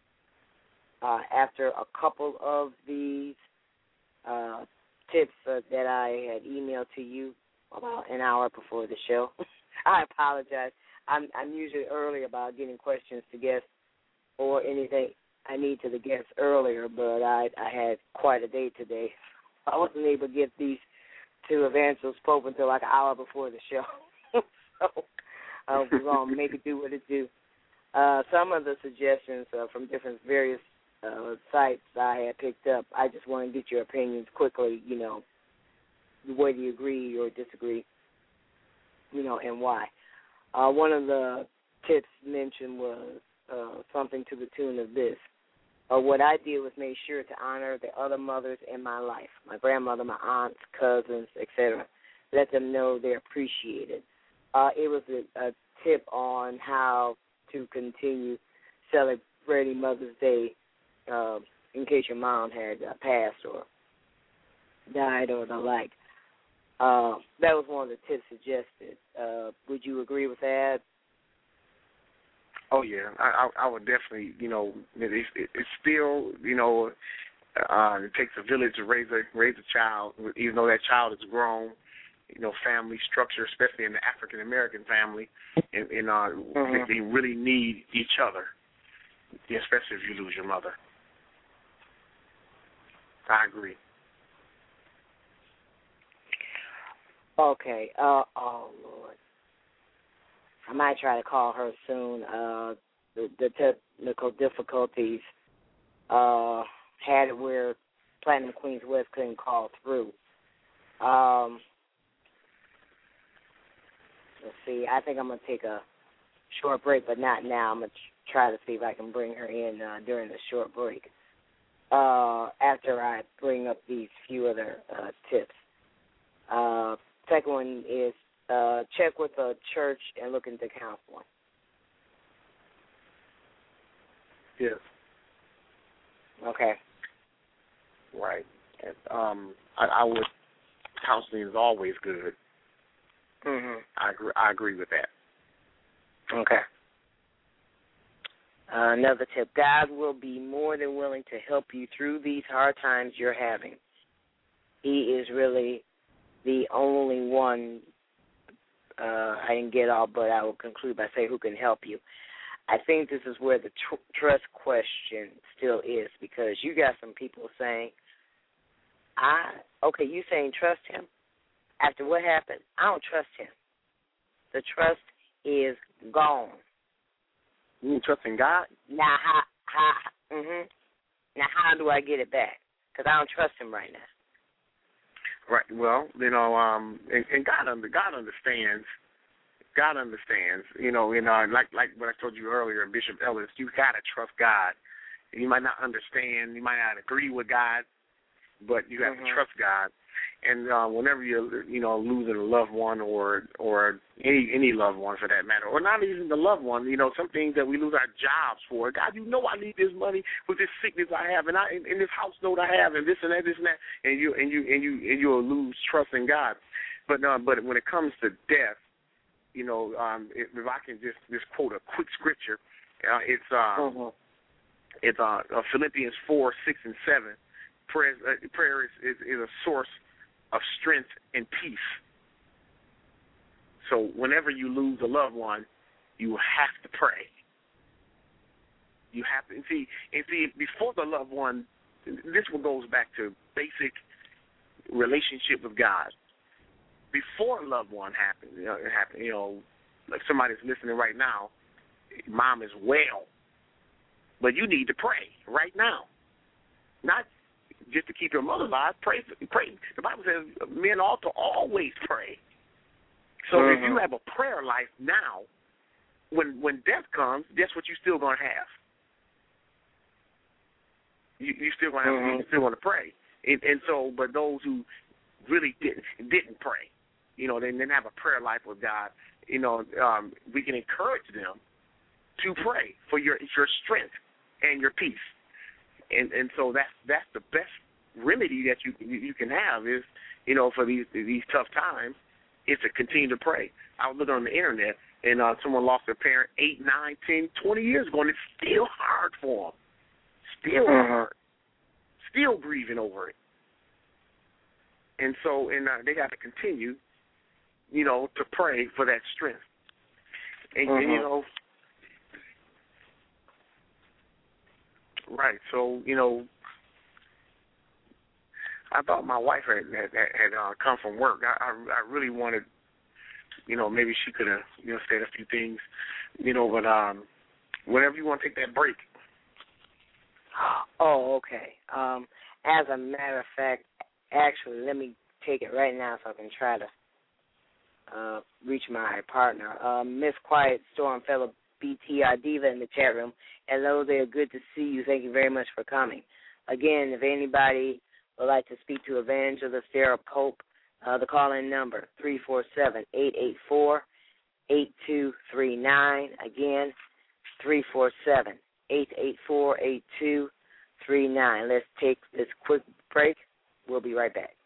uh, after a couple of these uh, tips uh, that I had emailed to you about an hour before the show. I apologize. I'm, I'm usually early about getting questions to guests or anything I need to the guests earlier, but I, I had quite a day today. I wasn't able to get these to Evangelist Pope until like an hour before the show. So uh, we're going to make it do what it do. Uh, some of the suggestions uh, from different various uh, sites I had picked up, I just want to get your opinions quickly, you know, whether you agree or disagree, you know, and why. Uh, one of the tips mentioned was uh, something to the tune of this. Uh, what I did was make sure to honor the other mothers in my life, my grandmother, my aunts, cousins, et cetera. Let them know they're appreciated. Uh, it was a, a tip on how to continue celebrating Mother's Day uh, in case your mom had uh, passed or died or the like. Uh, that was one of the tips suggested. Uh, would you agree with that? Oh yeah, I, I, I would definitely. You know, it, it, it's still, you know, uh, it takes a village to raise a raise a child. Even though that child is grown, you know, family structure, especially in the African American family, and, and uh, mm-hmm. they, they really need each other, especially if you lose your mother. I agree. Okay. Uh, oh, Lord. I might try to call her soon. Uh, the, the technical difficulties uh, had it where Platinum Queens West couldn't call through. Um, let's see. I think I'm going to take a short break, but not now. I'm going to try to see if I can bring her in uh, during the short break uh, after I bring up these few other uh, tips. Uh, second one is uh, check with a church and look into counseling. Yes. Okay. Right. And, um, I, I would. Counseling is always good. Mm-hmm. I agree. I agree with that. Okay. Uh, another tip: God will be more than willing to help you through these hard times you're having. He is really the only one. Uh, I didn't get all, but I will conclude by saying who can help you. I think this is where the tr- trust question still is, because you got some people saying, "I okay, you saying trust him after what happened? I don't trust him. The trust is gone." You trust in God? Now, how how, mm-hmm. Now, how do I get it back? Because I don't trust him right now. Right. Well, you know, um, and, and God, under, God understands. God understands. You know, you know, like like what I told you earlier, Bishop Ellis, you gotta trust God. You might not understand, you might not agree with God, but you have mm-hmm. to trust God. And uh, whenever you're, you know, losing a loved one or or any any loved one for that matter, or not even the loved one, you know, some things that we lose our jobs for. God, you know, I need this money with this sickness I have, and I in, in this house note I have, and this and that, this and that, and you and you and you and you'll lose trust in God. But uh, but when it comes to death, you know, um, if, if I can just just quote a quick scripture, uh, it's um, mm-hmm. it's uh, uh, Philippians four, six, and seven. Prayer, uh, prayer is, is is a source of strength and peace. So whenever you lose a loved one, you have to pray. You have to and see and see before the loved one. This one goes back to basic relationship with God. Before a loved one happened, you know, it happened. You know, like somebody's listening right now. Mom is well, but you need to pray right now, not just to keep your mother alive. Pray, pray. The Bible says men ought to always pray. So mm-hmm. if you have a prayer life now, when when death comes, guess what you're still going to have? You you still going to have mm-hmm. you still going to pray. And, and so, but those who really didn't didn't pray, you know, they didn't have a prayer life with God. You know, um, we can encourage them to pray for your your strength and your peace. And and so that's that's the best remedy that you you can have is, you know, for these these tough times, is to continue to pray. I was looking on the internet, and uh, someone lost their parent eight, nine, ten, twenty years ago, and it's still hard for them. Still mm-hmm. hard. Still grieving over it. And so, and uh, they got to continue, you know, to pray for that strength. And, mm-hmm. and you know. Right. So, you know, I thought my wife had had, had uh, come from work. I, I I really wanted, you know, maybe she could have, you know, said a few things, you know, but um, whenever you want to take that break. Oh, okay. Um, as a matter of fact, actually, let me take it right now so I can try to uh, reach my partner. Uh, Miss Quiet Storm, fellow B T R Diva in the chat room. Hello there, good to see you. Thank you very much for coming. Again, if anybody would like to speak to Evangelist Sarah Pope, uh, the call-in number, three four seven, eight eight four, eight two three nine. Again, three four seven, eight eight four, eight two three nine. Let's take this quick break. We'll be right back.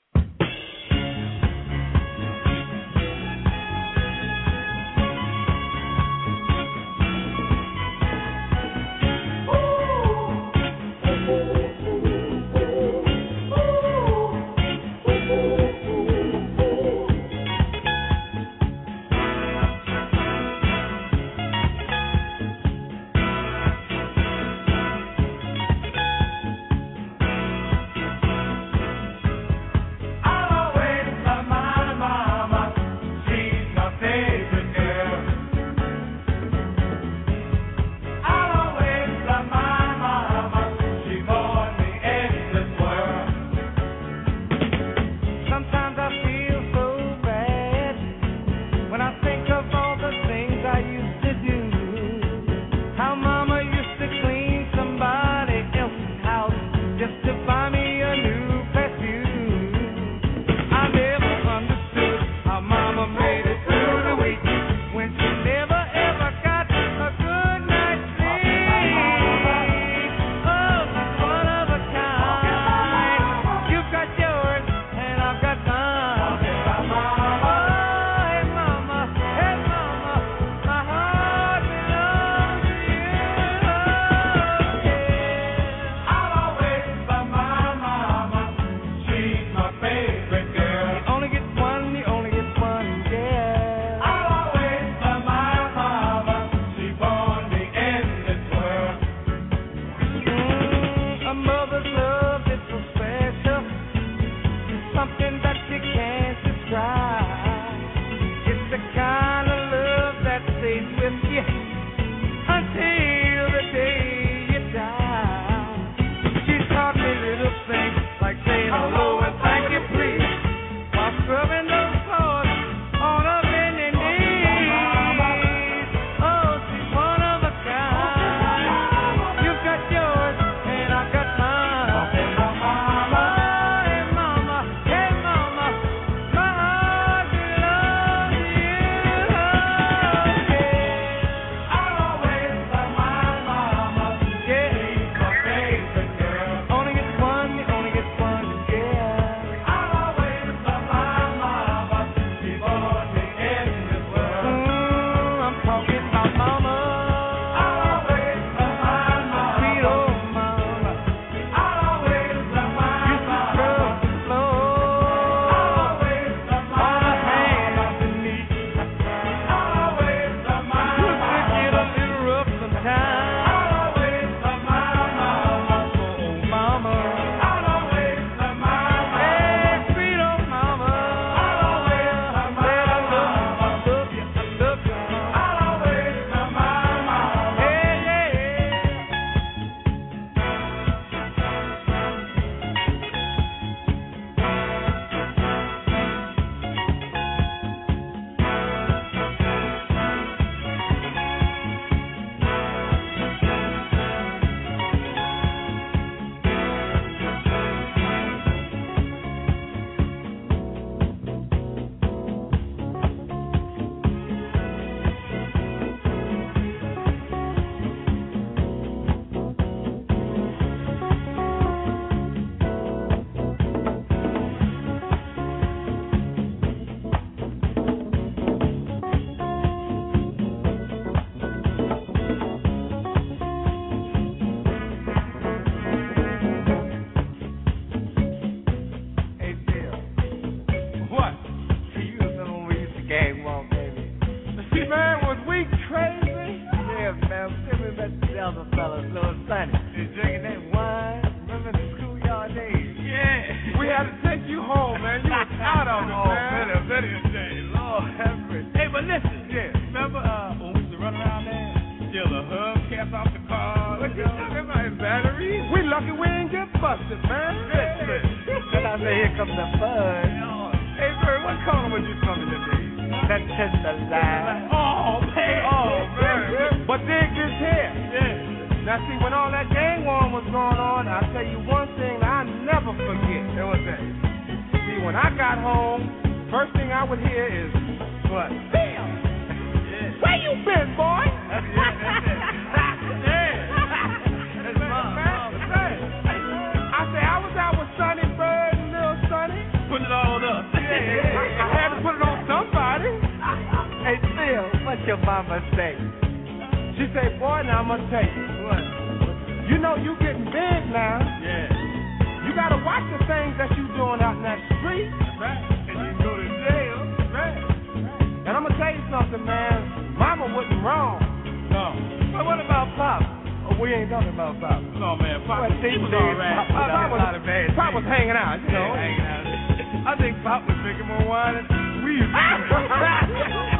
battery. We lucky we ain't get busted, man. Then I say, here comes the fun. Hey, Bird, what color was you coming today? That's just a lie. Oh, man. Oh, man. But dig this here. Yeah. Now, see, when all that gang war was going on, I'll tell you one thing I never forget. What was that? See, when I got home, first thing I would hear is, what? Bill! Yeah. Where you been, boy? That's it. That's it. Yeah. That's mom, mom. I say, I was out with Sonny Bird and Little Sonny. Putting it all up. Yeah, I, I had to put it on somebody. Hey, Phil, what your mama say? She say, boy, now I'm going to tell you. What? You know you getting big now. Yeah. You got to watch the things that you doing out in that street. That's right. And you go to jail. That's right. And I'm going to tell you something, man. Mama wasn't wrong. No. But what about Pop? Oh, we ain't talking about Pop. No, man. Pop, well, he was all right. Pop, Pop, was, Pop, was, Pop was hanging out, you know. Yeah, hanging out. I think Pop was drinking more wine than we used to.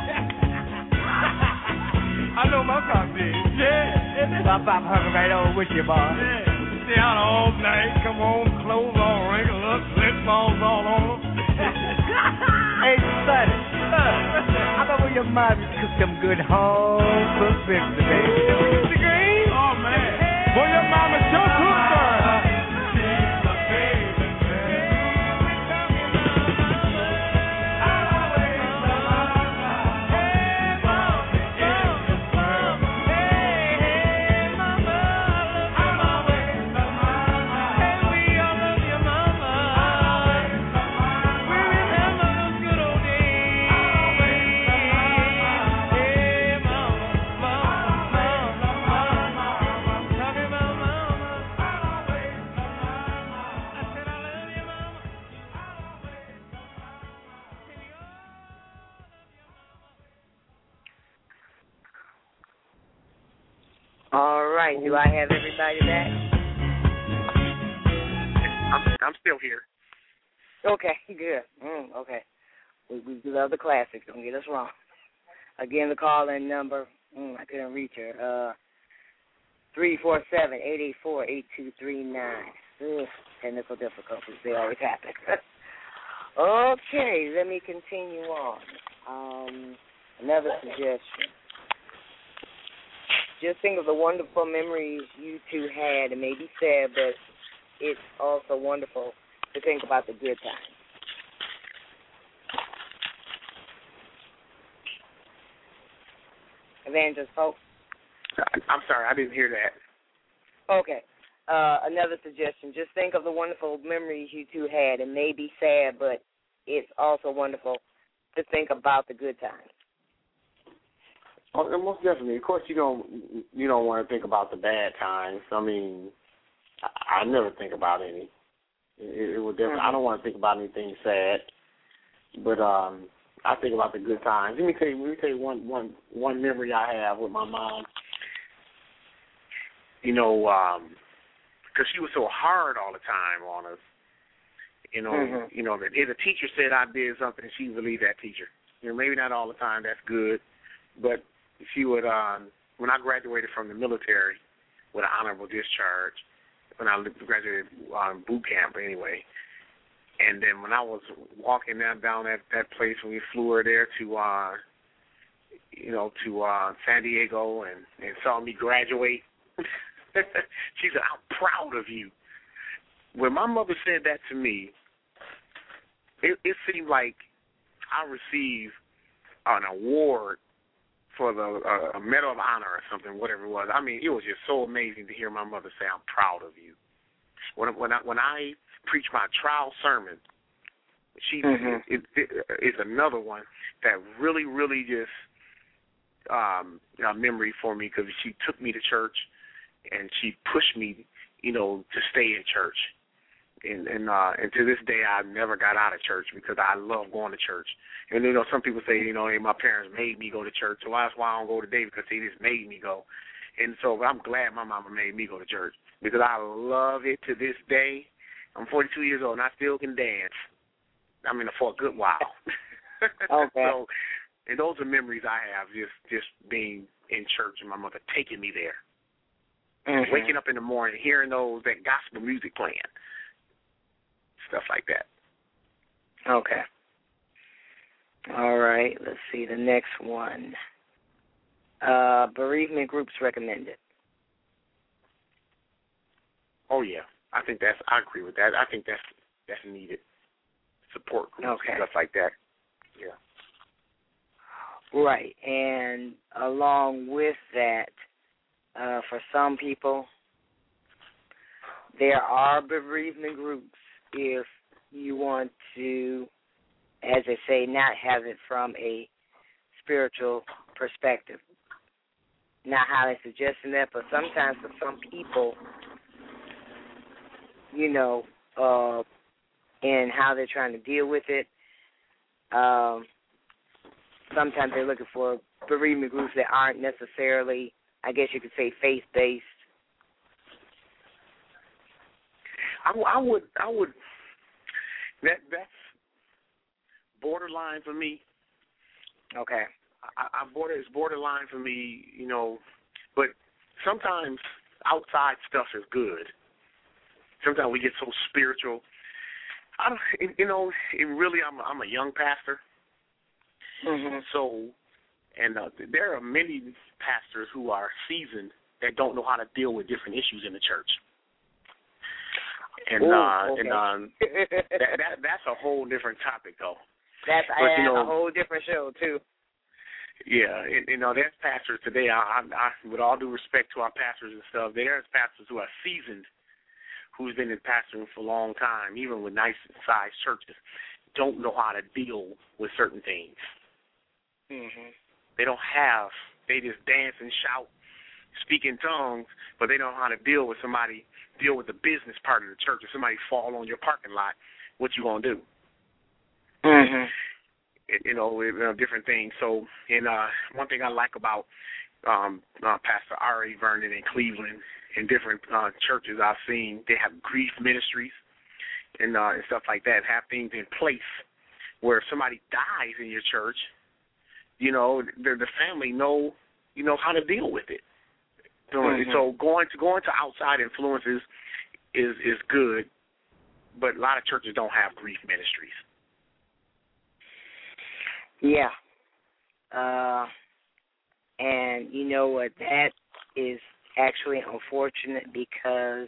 I know my Pop did. Yeah. My Pop hung right over with you, boy. Yeah. Stay out all night, come home, clothes all wrinkled up, slip balls all on them. Hey, Sonny. I know where your mom cooked them good home cooked ribs today. The game? Oh, man. Boy, your mama sure cooked her. All right, do I have everybody back? I'm, I'm still here. Okay, good. Mm, okay. We, we love the classics. Don't get us wrong. Again, the call-in number, mm, I couldn't reach her, uh, three four seven, eight eight four, eight two three nine. Ugh, technical difficulties, they always happen. Okay, let me continue on. Um, another suggestion. Just think of the wonderful memories you two had. It may be sad, but it's also wonderful to think about the good times. Evangelist Pope? I'm sorry, I didn't hear that. Okay. Uh, another suggestion. Just think of the wonderful memories you two had. It may be sad, but it's also wonderful to think about the good times. Oh, most definitely. Of course, you don't you don't want to think about the bad times. I mean, I, I never think about any. It, it would definitely. Mm-hmm. I don't want to think about anything sad, but um, I think about the good times. Let me tell you. Let me tell you one one one memory I have with my mom. You know, um, because she was so hard all the time on us. You know, mm-hmm. you know that if a teacher said I did something, she believed that teacher. You know, maybe not all the time. That's good, but she would, um, when I graduated from the military with an honorable discharge, when I graduated um, boot camp anyway, and then when I was walking down, down that, that place when we flew her there to, uh, you know, to uh, San Diego and, and saw me graduate, she said, I'm proud of you. When my mother said that to me, it, it seemed like I received an award for the uh, a Medal of Honor or something, whatever it was. I mean, it was just so amazing to hear my mother say, I'm proud of you. When, when, I, when I preach my trial sermon, she mm-hmm. it, it, it's another one that really, really just um, a memory for me because she took me to church and she pushed me, you know, to stay in church. And and, uh, and to this day, I never got out of church because I love going to church. And, you know, some people say, you know, hey, my parents made me go to church, so that's why I don't go today because they just made me go. And so I'm glad my mama made me go to church because I love it to this day. I'm forty-two years old, and I still can dance. I mean, for a good while. Okay. So, and those are memories I have, just, just being in church and my mother taking me there. Mm-hmm. Waking up in the morning, hearing those that gospel music playing, stuff like that. Okay. All right. Let's see the next one. Uh, bereavement groups recommended. Oh yeah, I think that's. I agree with that. I think that's that's needed. Support groups, okay. stuff like that. Yeah. Right, and along with that, uh, for some people, there are bereavement groups if you want to, as they say, not have it from a spiritual perspective. Not highly suggesting that, but sometimes for some people, you know, uh, and how they're trying to deal with it, um, sometimes they're looking for bereavement groups that aren't necessarily, I guess you could say, faith-based. I, I would, I would. That that's borderline for me. Okay. I, I border it's borderline for me, you know. But sometimes outside stuff is good. Sometimes we get so spiritual. I don't, you know, it really, I'm I'm a young pastor. Mm-hmm. So, and uh, there are many pastors who are seasoned that don't know how to deal with different issues in the church. And Ooh, uh, okay. and um, that, that that's a whole different topic, though. That's but, I you know, a whole different show too. Yeah, and, you know, there's pastors today. I, I, I, with all due respect to our pastors and stuff, there's pastors who are seasoned, who's been in pastoring for a long time, even with nice-sized churches, don't know how to deal with certain things. Mm-hmm. They don't have, they just dance and shout, speak in tongues, but they don't know how to deal with somebody, deal with the business part of the church. If somebody fall on your parking lot, what you going to do? Mm-hmm. It, you know, it, you know, different things. So, and uh, one thing I like about um, uh, Pastor R A Vernon in Cleveland and different uh, churches I've seen, they have grief ministries and, uh, and stuff like that, have things in place where if somebody dies in your church, you know, the, the family know, you know, how to deal with it. So, mm-hmm. so going to going to outside influences is is good, but a lot of churches don't have grief ministries. Yeah. Uh, and you know what? That is actually unfortunate because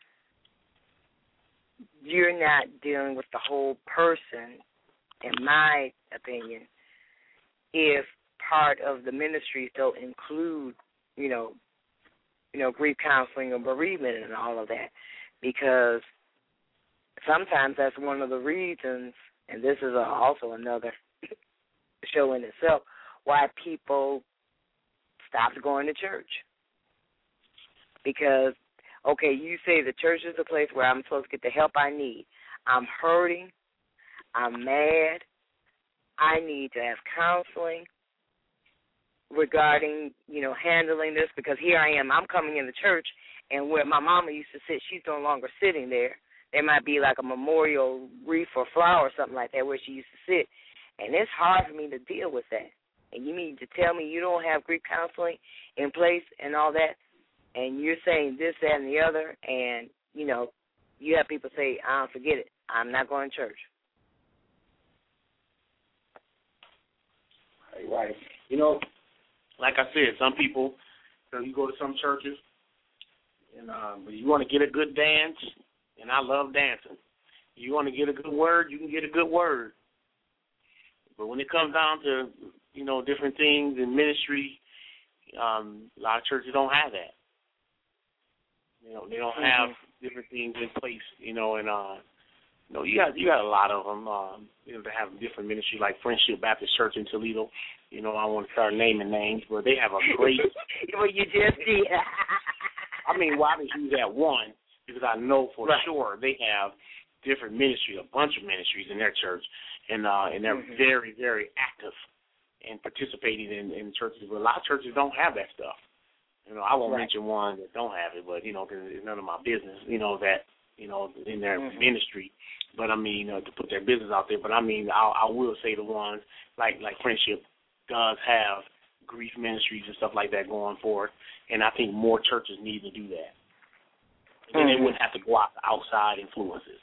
you're not dealing with the whole person, in my opinion, if part of the ministries don't include, you know, you know, grief counseling or bereavement and all of that, because sometimes that's one of the reasons, and this is a, also another show in itself, why people stopped going to church. Because, okay, you say the church is a place where I'm supposed to get the help I need. I'm hurting. I'm mad. I need to have counseling regarding, you know, handling this, because here I am. I'm coming in the church, and where my mama used to sit, she's no longer sitting there. There might be like a memorial wreath or flower or something like that where she used to sit. And it's hard for me to deal with that. And you mean to tell me you don't have grief counseling in place and all that, and you're saying this, that, and the other, and, you know, you have people say, I don't forget it. I'm not going to church. Right. You know, like I said, some people, you know, you go to some churches, and um, you want to get a good dance, and I love dancing. You want to get a good word, you can get a good word. But when it comes down to, you know, different things in ministry, um, a lot of churches don't have that. You know, they don't have mm-hmm. different things in place, you know, and, uh, you know, you got, you got a lot of them, um, you know, that have different ministries, like Friendship Baptist Church in Toledo. You know, I want to start naming names, but they have a great. Well, you just did. I mean, well, I just use that one because I know for right. sure they have different ministries, a bunch of ministries in their church, and uh, and they're mm-hmm. very, very active and participating in, in churches. But a lot of churches don't have that stuff. You know, I won't right. mention one that don't have it, but, you know, because it's none of my business, you know, that, you know, in their mm-hmm. ministry. But, I mean, uh, to put their business out there. But, I mean, I, I will say the ones like, like Friendship does have grief ministries and stuff like that going forward, and I think more churches need to do that. Then mm-hmm. they wouldn't have to go out to outside influences.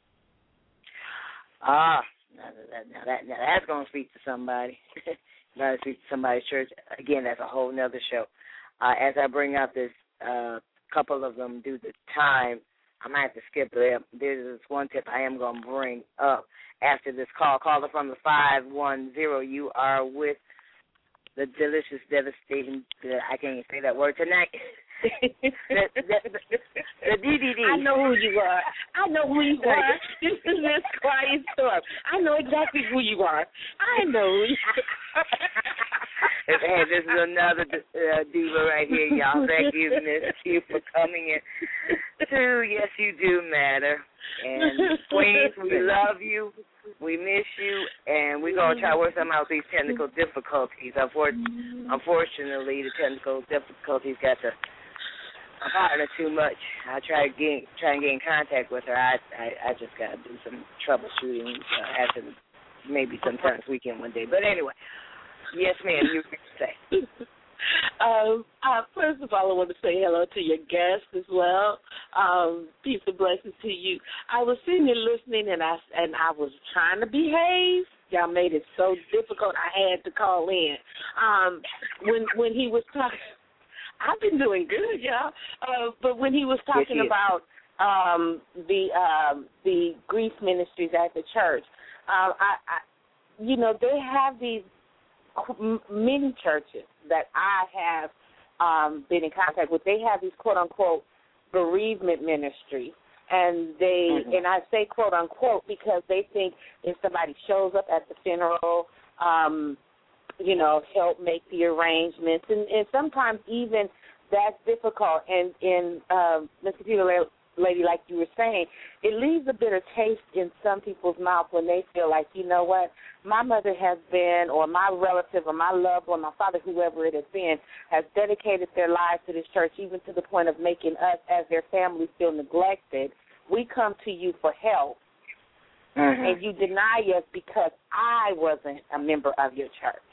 Ah, now, that, now, that, now that's going to speak to somebody. Got to speak to somebody's church. Again, that's a whole nother show. Uh, as I bring up this uh, couple of them due to time, I might have to skip them. There's this one tip I am going to bring up after this call. Caller from the five one zero. You are with the delicious, devastating, uh, I can't even say that word tonight. the, the, the, the D D D. I know who you are. I know who you are. This is Miss Quiet Storm. I know exactly who you are. I know who you are. Hey, this is another uh, diva right here, y'all. Thank you, Miss Q, for coming in. To Yes, You Do Matter. And Queens, we love you. We miss you, and we're going to try to work some out these technical difficulties. Unfortunately, the technical difficulties got to a partner too much. I try to get try and get in contact with her. I I, I just got to do some troubleshooting uh, after maybe sometime this weekend one day. But anyway, yes, ma'am, you can say. Um, uh, first of all, I want to say hello to your guest as well. Um, peace and blessings to you. I was sitting there listening, and I and I was trying to behave. Y'all made it so difficult. I had to call in. Um, when when he was talking, I've been doing good, y'all. Uh, but when he was talking yes, about um, the um, the grief ministries at the church, uh, I, I, you know, they have these many churches that I have um, been in contact with. They have these quote unquote bereavement ministries, and they mm-hmm. and I say quote unquote because they think if somebody shows up at the funeral, um, you know, help make the arrangements, and, and sometimes even that's difficult. And in uh, Miss Computer Lady, like you were saying, it leaves a bitter taste in some people's mouth when they feel like, you know what, my mother has been, or my relative, or my loved one, my father, whoever it has been, has dedicated their lives to this church, even to the point of making us, as their family, feel neglected. We come to you for help, mm-hmm. and you deny us because I wasn't a member of your church.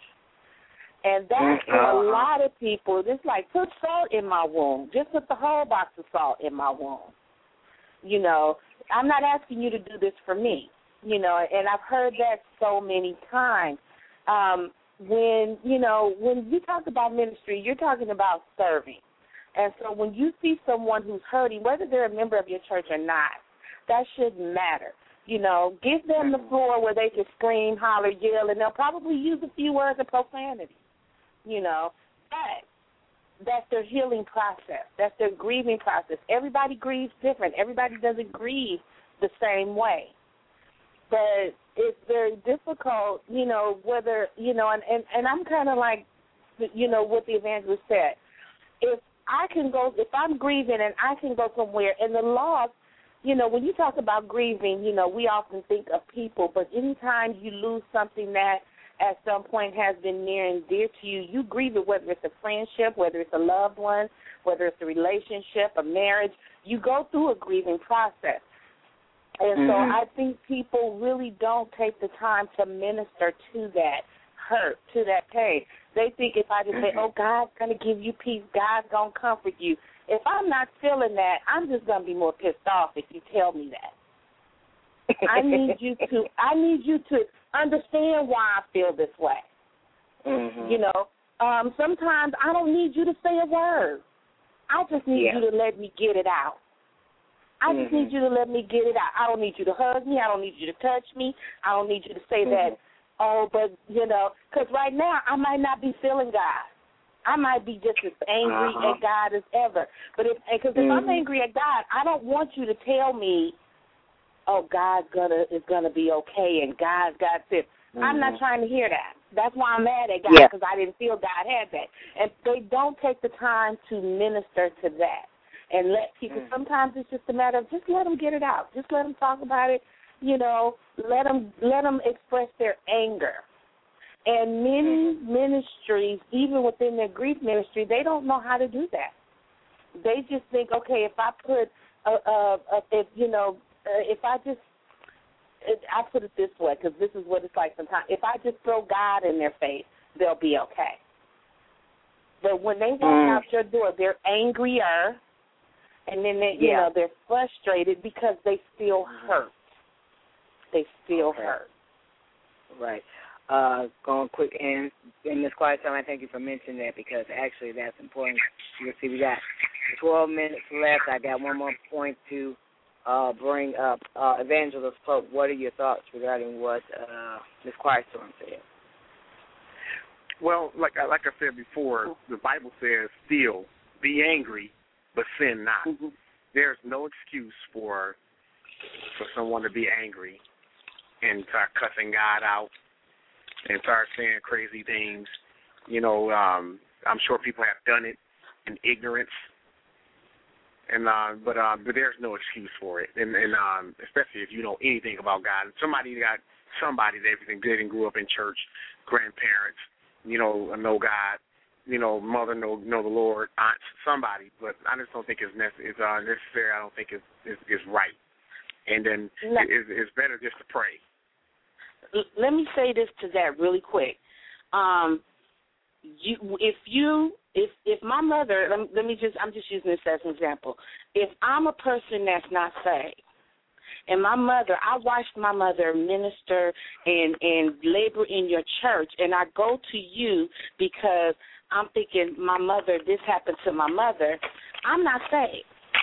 And that for a lot of people, it's like, put salt in my wound. Just put the whole box of salt in my wound. You know, I'm not asking you to do this for me. You know, and I've heard that so many times. Um, when, you know, when you talk about ministry, you're talking about serving. And so when you see someone who's hurting, whether they're a member of your church or not, that shouldn't matter. You know, give them the floor where they can scream, holler, yell, and they'll probably use a few words of profanity. You know, but that's their healing process. That's their grieving process. Everybody grieves different. Everybody doesn't grieve the same way. But it's very difficult, you know, whether, you know, and, and, and I'm kind of like, you know, what the evangelist said. If I can go, if I'm grieving and I can go somewhere, and the loss, you know, when you talk about grieving, you know, we often think of people, but anytime you lose something that at some point has been near and dear to you, you grieve it, whether it's a friendship, whether it's a loved one, whether it's a relationship, a marriage. You go through a grieving process. And mm-hmm. so I think people really don't take the time to minister to that hurt, to that pain. They think if I just mm-hmm. say, oh, God's going to give you peace, God's going to comfort you. If I'm not feeling that, I'm just going to be more pissed off if you tell me that. I need you to I need you to understand why I feel this way. Mm-hmm. You know, um, sometimes I don't need you to say a word. I just need yeah. you to let me get it out. I just mm-hmm. need you to let me get it out. I don't need you to hug me. I don't need you to touch me. I don't need you to say mm-hmm. that, oh, but, you know, because right now I might not be feeling God. I might be just as angry uh-huh. at God as ever. But if, because if mm-hmm. I'm angry at God, I don't want you to tell me, oh, God's gonna is gonna be okay, and God's got this. Mm-hmm. I'm not trying to hear that. That's why I'm mad at God, because yeah. I didn't feel God had that. And they don't take the time to minister to that and let people. Mm-hmm. Sometimes it's just a matter of just let them get it out. Just let them talk about it. You know, let them let them express their anger. And many mm-hmm. ministries, even within their grief ministry, they don't know how to do that. They just think, okay, if I put, a, a, a if you know. Uh, if I just, it, I put it this way, because this is what it's like sometimes. If I just throw God in their face, they'll be okay. But when they walk Mm. out your door, they're angrier, and then they, you Yeah. know, they're frustrated because they feel hurt. They feel Okay. hurt. Right. Uh, going quick, and in this quiet time, I thank you for mentioning that because actually that's important. You can see we got twelve minutes left. I got one more point to uh, bring up. Uh, Evangelist Pope, what are your thoughts regarding what uh, Miss Quiet Storm said? Well, like I, like I said before, the Bible says, still, be angry, but sin not. Mm-hmm. There's no excuse for for someone to be angry and start cussing God out and start saying crazy things. You know, um, I'm sure people have done it in ignorance, and uh, but uh, but there's no excuse for it, and, and um, especially if you know anything about God. Somebody got somebody that everything did and grew up in church, grandparents, you know, know God, you know, mother know know the Lord, aunts, somebody. But I just don't think it's necessary. It's uh, necessary. I don't think it's it's, it's right. And then No. it, it's better just to pray. Let me say this to that really quick. Um, you, if you, if if my mother, let me, let me just, I'm just using this as an example. If I'm a person that's not saved, and my mother, I watched my mother minister and and labor in your church, and I go to you because I'm thinking my mother, this happened to my mother. I'm not saved.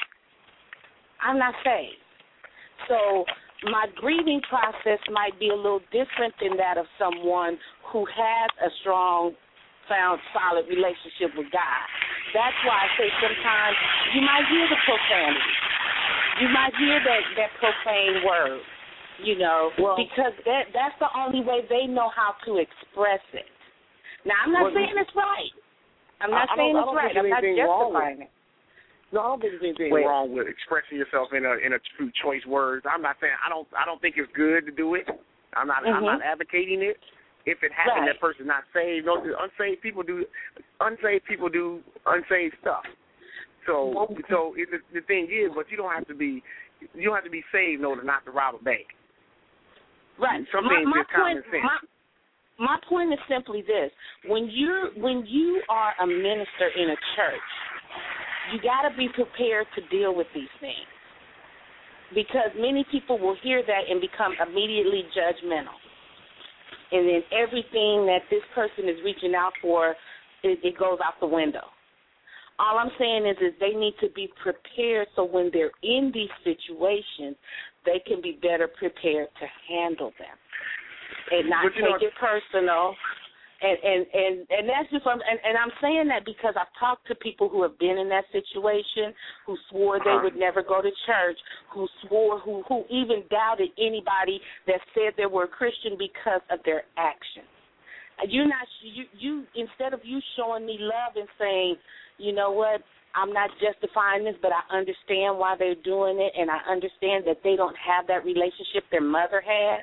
I'm not saved. So my grieving process might be a little different than that of someone who has a strong, sound, solid relationship with God. That's why I say sometimes you might hear the profanity. You might hear that, that profane word, you know, well, because that that's the only way they know how to express it. Now, I'm not well, saying it's right. I'm not I, saying I it's right. I'm not justifying it. No, I don't think there's anything Wait. wrong with expressing yourself in a in a few choice words. I'm not saying I don't I don't think it's good to do it. I'm not Mm-hmm. I'm not advocating it. If it happened, Right. that person's not saved. No, unsaved people do unsaved people do unsaved stuff. So Okay. so it, the, the thing is, but you don't have to be you don't have to be saved in order not to rob a bank. Right. Some my, things my is common point, sense. My, my point is simply this: when you when you are a minister in a church, you got to be prepared to deal with these things, because many people will hear that and become immediately judgmental, and then everything that this person is reaching out for, it, it goes out the window. All I'm saying is, is they need to be prepared so when they're in these situations, they can be better prepared to handle them and not But you take know, it personal. And and and and that's just what I'm, and, and I'm saying that because I've talked to people who have been in that situation, who swore they Uh-huh. would never go to church, who swore, who who even doubted anybody that said they were a Christian because of their actions. You're not you you instead of you showing me love and saying, you know what, I'm not justifying this, but I understand why they're doing it, and I understand that they don't have that relationship their mother had.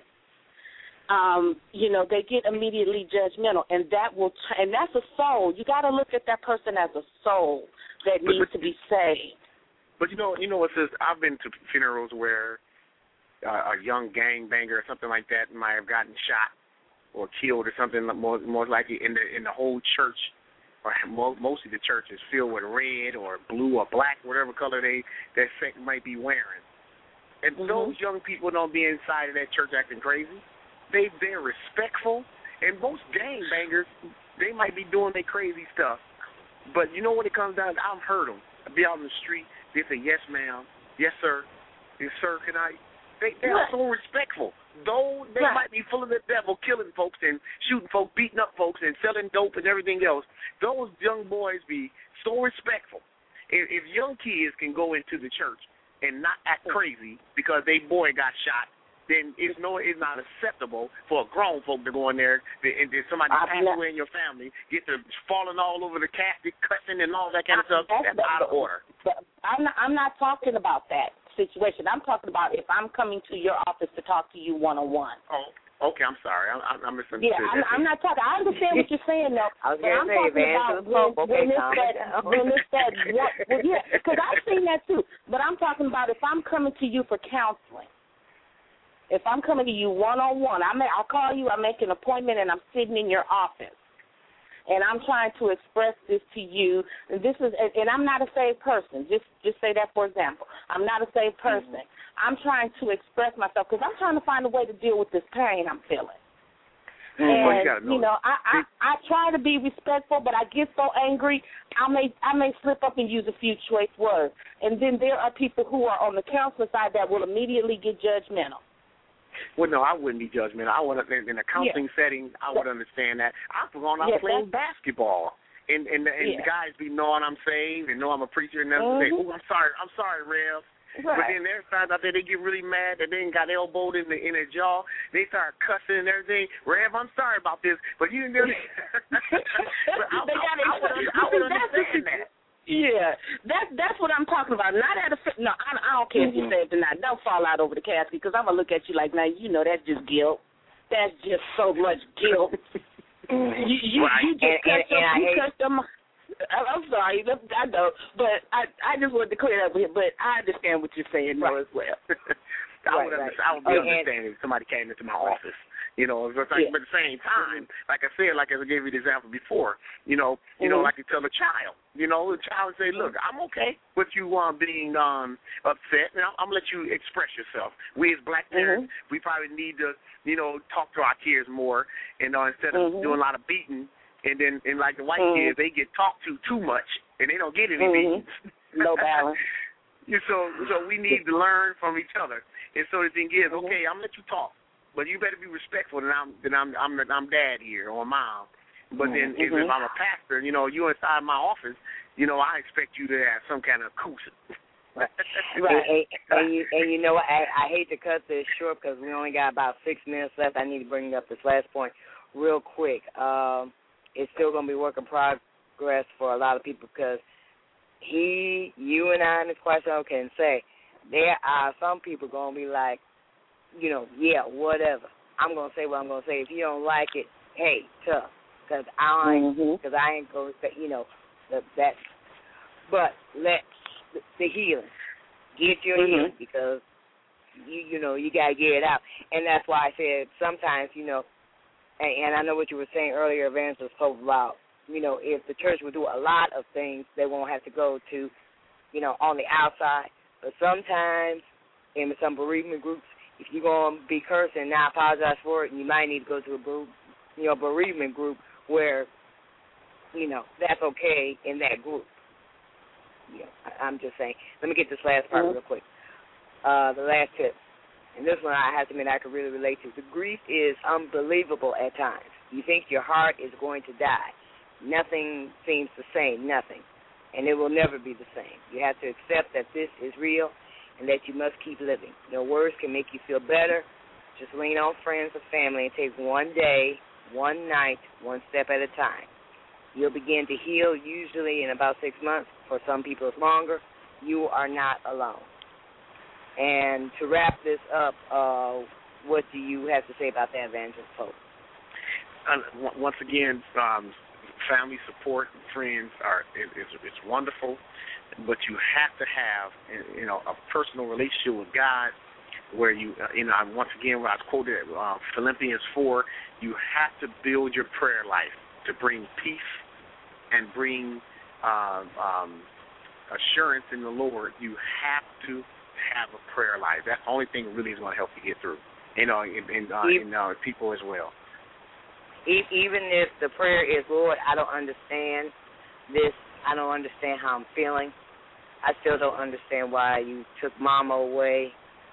Um, you know, they get immediately judgmental, and that will, t- and that's a soul. You got to look at that person as a soul that But- needs but- to be saved. But you know, you know what says I've been to funerals where uh, a young gangbanger or something like that might have gotten shot or killed or something. More, more likely, in the in the whole church, or mo- most of the church is filled with red or blue or black, whatever color they that sect might be wearing. And Mhm. those young people don't be inside of that church acting crazy. They they're respectful, and most gangbangers, they might be doing their crazy stuff. But you know what it comes down to? I've heard them. I'll be out in the street. They say, yes, ma'am. Yes, sir. Yes, sir, can I? They, they're Right. so respectful. Though they Right. might be full of the devil, killing folks and shooting folks, beating up folks and selling dope and everything else, those young boys be so respectful. If, if young kids can go into the church and not act crazy because they boy got shot, then it's no, it's not acceptable for a grown folk to go in there and then somebody I'm pass not- away in your family, get to falling all over the casket, cussing and all that kind of I- stuff. that's That's the- out of order. But I'm not, I'm not talking about that situation. I'm talking about if I'm coming to your office to talk to you one-on-one. Oh, okay. I'm sorry. I, I, I misunderstood. Yeah, I'm, I'm not talking. I understand what you're saying, though. I was but gonna I'm say, talking about Evangelist when, Pope, okay, when it's calm that, it down. when it's that, one, well, yeah, because I've seen that too. But I'm talking about if I'm coming to you for counseling. If I'm coming to you one-on-one, I may, I'll call you, I make an appointment, and I'm sitting in your office. and I'm trying to express this to you. And this is, and I'm not a saved person. Just, just say that for example. I'm not a saved person. Mm-hmm. I'm trying to express myself because I'm trying to find a way to deal with this pain I'm feeling. And, well, you, know, you know, I, I, I try to be respectful, but I get so angry, I may I may slip up and use a few choice words. And then there are people who are on the counselor side that will immediately get judgmental. Well, no, I wouldn't be judgmental. I would, in a counseling yeah. setting, I would understand that. I've gone out yeah, playing basketball, and and, and yeah. the guys be knowing I'm saved and know I'm a preacher, and them mm-hmm. say, "Oh, I'm sorry, I'm sorry, Rev." Right. But then there's times out there they get really mad that they got elbowed in the in their jaw. They start cussing and everything. Rev, I'm sorry about this, but you didn't do it. But I, I, I, I would, I would understand that. Yeah, that's that's what I'm talking about. Not at a no, I, I don't care mm-hmm. if you say it or not. Don't fall out over the casket because I'm gonna look at you like, now you know that's just guilt. That's just so much guilt. you you, right. you just cut them. You cut them. I'm sorry, I know, but I I just wanted to clear that up with him. But I understand what you're saying right. as well. I would right, understand, right. I would be oh, understanding if somebody came into my right. office. You know, but like, yeah. at the same time, like I said, like as I gave you the example before, you know, you mm-hmm. know, like you tell a child, you know, the child say, look, I'm okay with you um, being um, upset, and I'm, I'm gonna let you express yourself. We as black parents, mm-hmm. we probably need to, you know, talk to our kids more, and uh, instead of mm-hmm. doing a lot of beating. And then, and like the white mm-hmm. kids, they get talked to too much, and they don't get any mm-hmm. beatings. No balance. so, so we need to learn from each other. And so the thing is, mm-hmm. okay, I'm gonna let you talk, but you better be respectful. That I'm, that I'm, I'm, I'm dad here or mom. But mm-hmm. then, if, if I'm a pastor, you know, you inside my office, you know, I expect you to have some kind of coos. Right. right. And, and, you, and you know, I, I hate to cut this short because we only got about six minutes left. I need to bring up this last point real quick. Um, It's still going to be work in progress for a lot of people because he, you and I in this question can say there are some people going to be like, you know, yeah, whatever. I'm going to say what I'm going to say. If you don't like it, hey, tough, because I ain't, because mm-hmm. I ain't going to say, you know, that, that. But let the, the healing, get your mm-hmm. healing because, you you know, you got to get it out. And that's why I said sometimes, you know, and I know what you were saying earlier, Evangelist Pope, about, you know, if the church would do a lot of things, they won't have to go to, you know, on the outside. But sometimes in some bereavement groups, if you're going to be cursing, now I apologize for it, and you might need to go to a group, you know, bereavement group where, you know, that's okay in that group. You know, I'm just saying. Let me get this last part mm-hmm. real quick. Uh, the last tip. And this one I have to admit I can really relate to. The grief is unbelievable at times. You think your heart is going to die. Nothing seems the same, nothing. And it will never be the same. You have to accept that this is real and that you must keep living. No words can make you feel better. Just lean on friends or family and take one day, one night, one step at a time. You'll begin to heal usually in about six months. For some people it's longer. You are not alone. And to wrap this up, uh, what do you have to say about that, Evangelist Pope? Uh, once again, um, family support and friends are it, it's, it's wonderful, but you have to have you know a personal relationship with God, where you uh, you know once again where I quoted uh, Philippians four, you have to build your prayer life to bring peace and bring uh, um, assurance in the Lord. You have to have a prayer life. That's the only thing that really is going to help you get through, you know, and, and, uh, and uh, people as well. Even if the prayer is, Lord, I don't understand this, I don't understand how I'm feeling, I still don't understand why you took Mama away.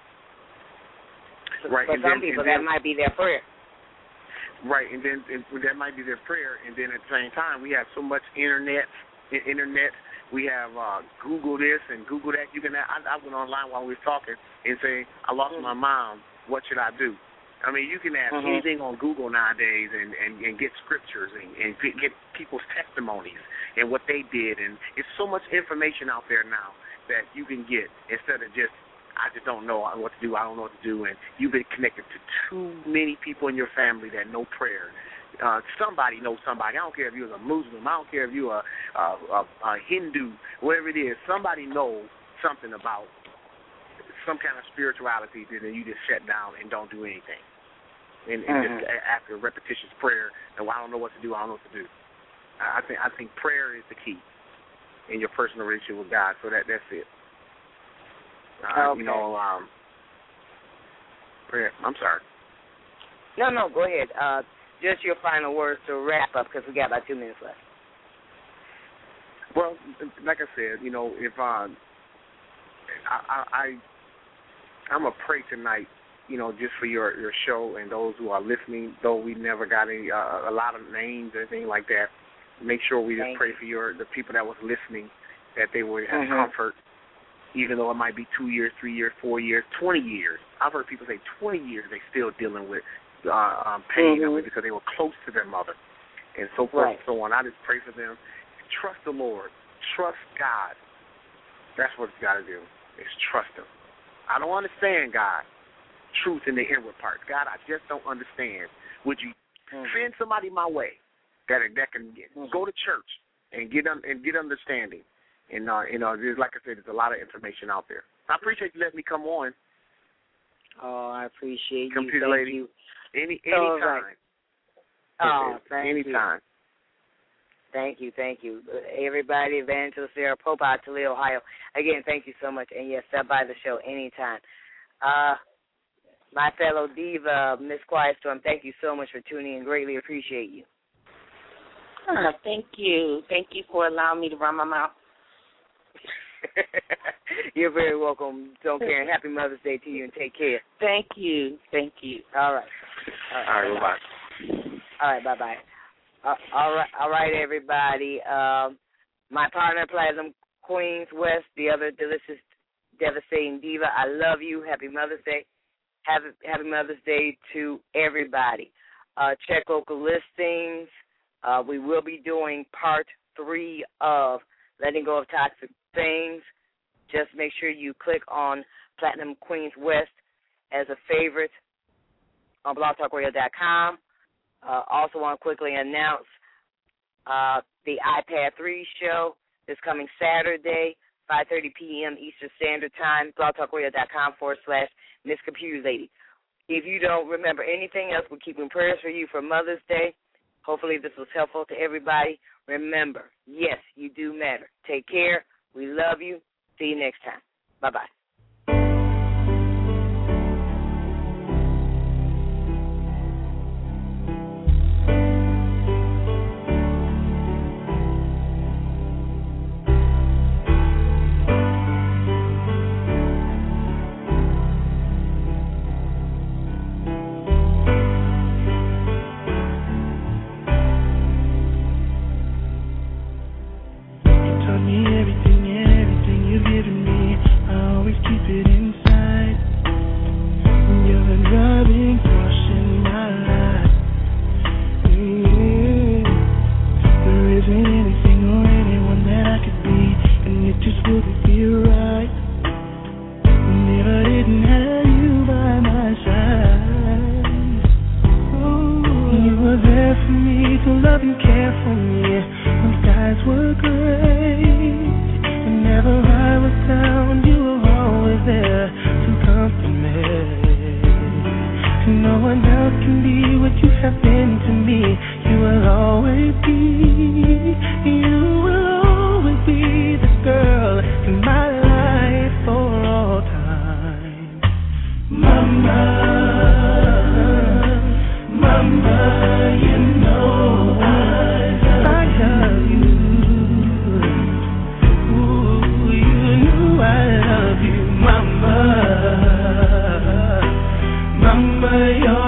Right. For and some then, people, then, that might be their prayer. Right, and then and that might be their prayer, and then at the same time, we have so much internet, internet. We have uh, Google this and Google that. You can. I, I went online while we were talking and say, I lost mm-hmm. my mom. What should I do? I mean, you can ask mm-hmm. anything on Google nowadays and, and, and get scriptures and, and get people's testimonies and what they did. And it's so much information out there now that you can get instead of just, I just don't know what to do. I don't know what to do. And you've been connected to too many people in your family that know prayer. Uh, somebody knows somebody. I don't care if you're a Muslim. I don't care if you're a, a, a, a Hindu, whatever it is. Somebody knows something about some kind of spirituality that you just shut down and don't do anything. And, and mm-hmm. just after repetitious prayer, and well, I don't know what to do, I don't know what to do. I think I think prayer is the key in your personal relationship with God. So that that's it. Uh, okay. You know, um, prayer. I'm sorry. No, no, go ahead. Uh, just your final words to wrap up because we got about two minutes left. Well, like I said, you know, if um, I, I, I I'm gonna pray tonight, you know, just for your, your show and those who are listening. Though we never got any uh, a lot of names or anything like that, make sure we just Thank pray you. for your the people that was listening, that they would have mm-hmm. comfort, even though it might be two years, three years, four years, twenty years. I've heard people say twenty years they still dealing with uh, um, pain mm-hmm. of it because they were close to their mother, and so forth right. and so on. I just pray for them. Trust the Lord. Trust God. That's what it's got to do, is trust Him. I don't understand God. Truth in the inward parts. God, I just don't understand. Would you mm-hmm. send somebody my way that that can get, mm-hmm. go to church and get un, and get understanding? And uh, you know, there's, like I said, there's a lot of information out there. I appreciate you letting me come on. Oh, I appreciate Computer you. Thank lady. you. Any So, anytime. Oh, thank anytime. you. Thank you, thank you. Everybody, Evangelist Sarah Pope out of Toledo, Ohio. Again, thank you so much. And, yes, stop by the show anytime. Uh, my fellow diva, Miss Quiet Storm, thank you so much for tuning in. Greatly appreciate you. Uh, thank you. Thank you for allowing me to run my mouth. You're very welcome. Don't care. Happy Mother's Day to you, and take care. Thank you. Thank you. All right. All right, bye-bye. All right, bye-bye. Uh, all right, all right, everybody. Um, my partner, Platinum Queens West, the other delicious, devastating diva. I love you. Happy Mother's Day. Happy, happy Mother's Day to everybody. Uh, check local listings. Uh, we will be doing part three of Letting Go of Toxic Things. Just make sure you click on Platinum Queens West as a favorite on blog talk radio dot com. Uh, also want to quickly announce uh, the iPad three show this coming Saturday, five thirty p.m. Eastern Standard Time, blog talk radio dot com forward slash Miss Computer Lady. If you don't remember anything else, we're keeping prayers for you for Mother's Day. Hopefully this was helpful to everybody. Remember, yes, you do matter. Take care. We love you. See you next time. Bye-bye. Mama, you're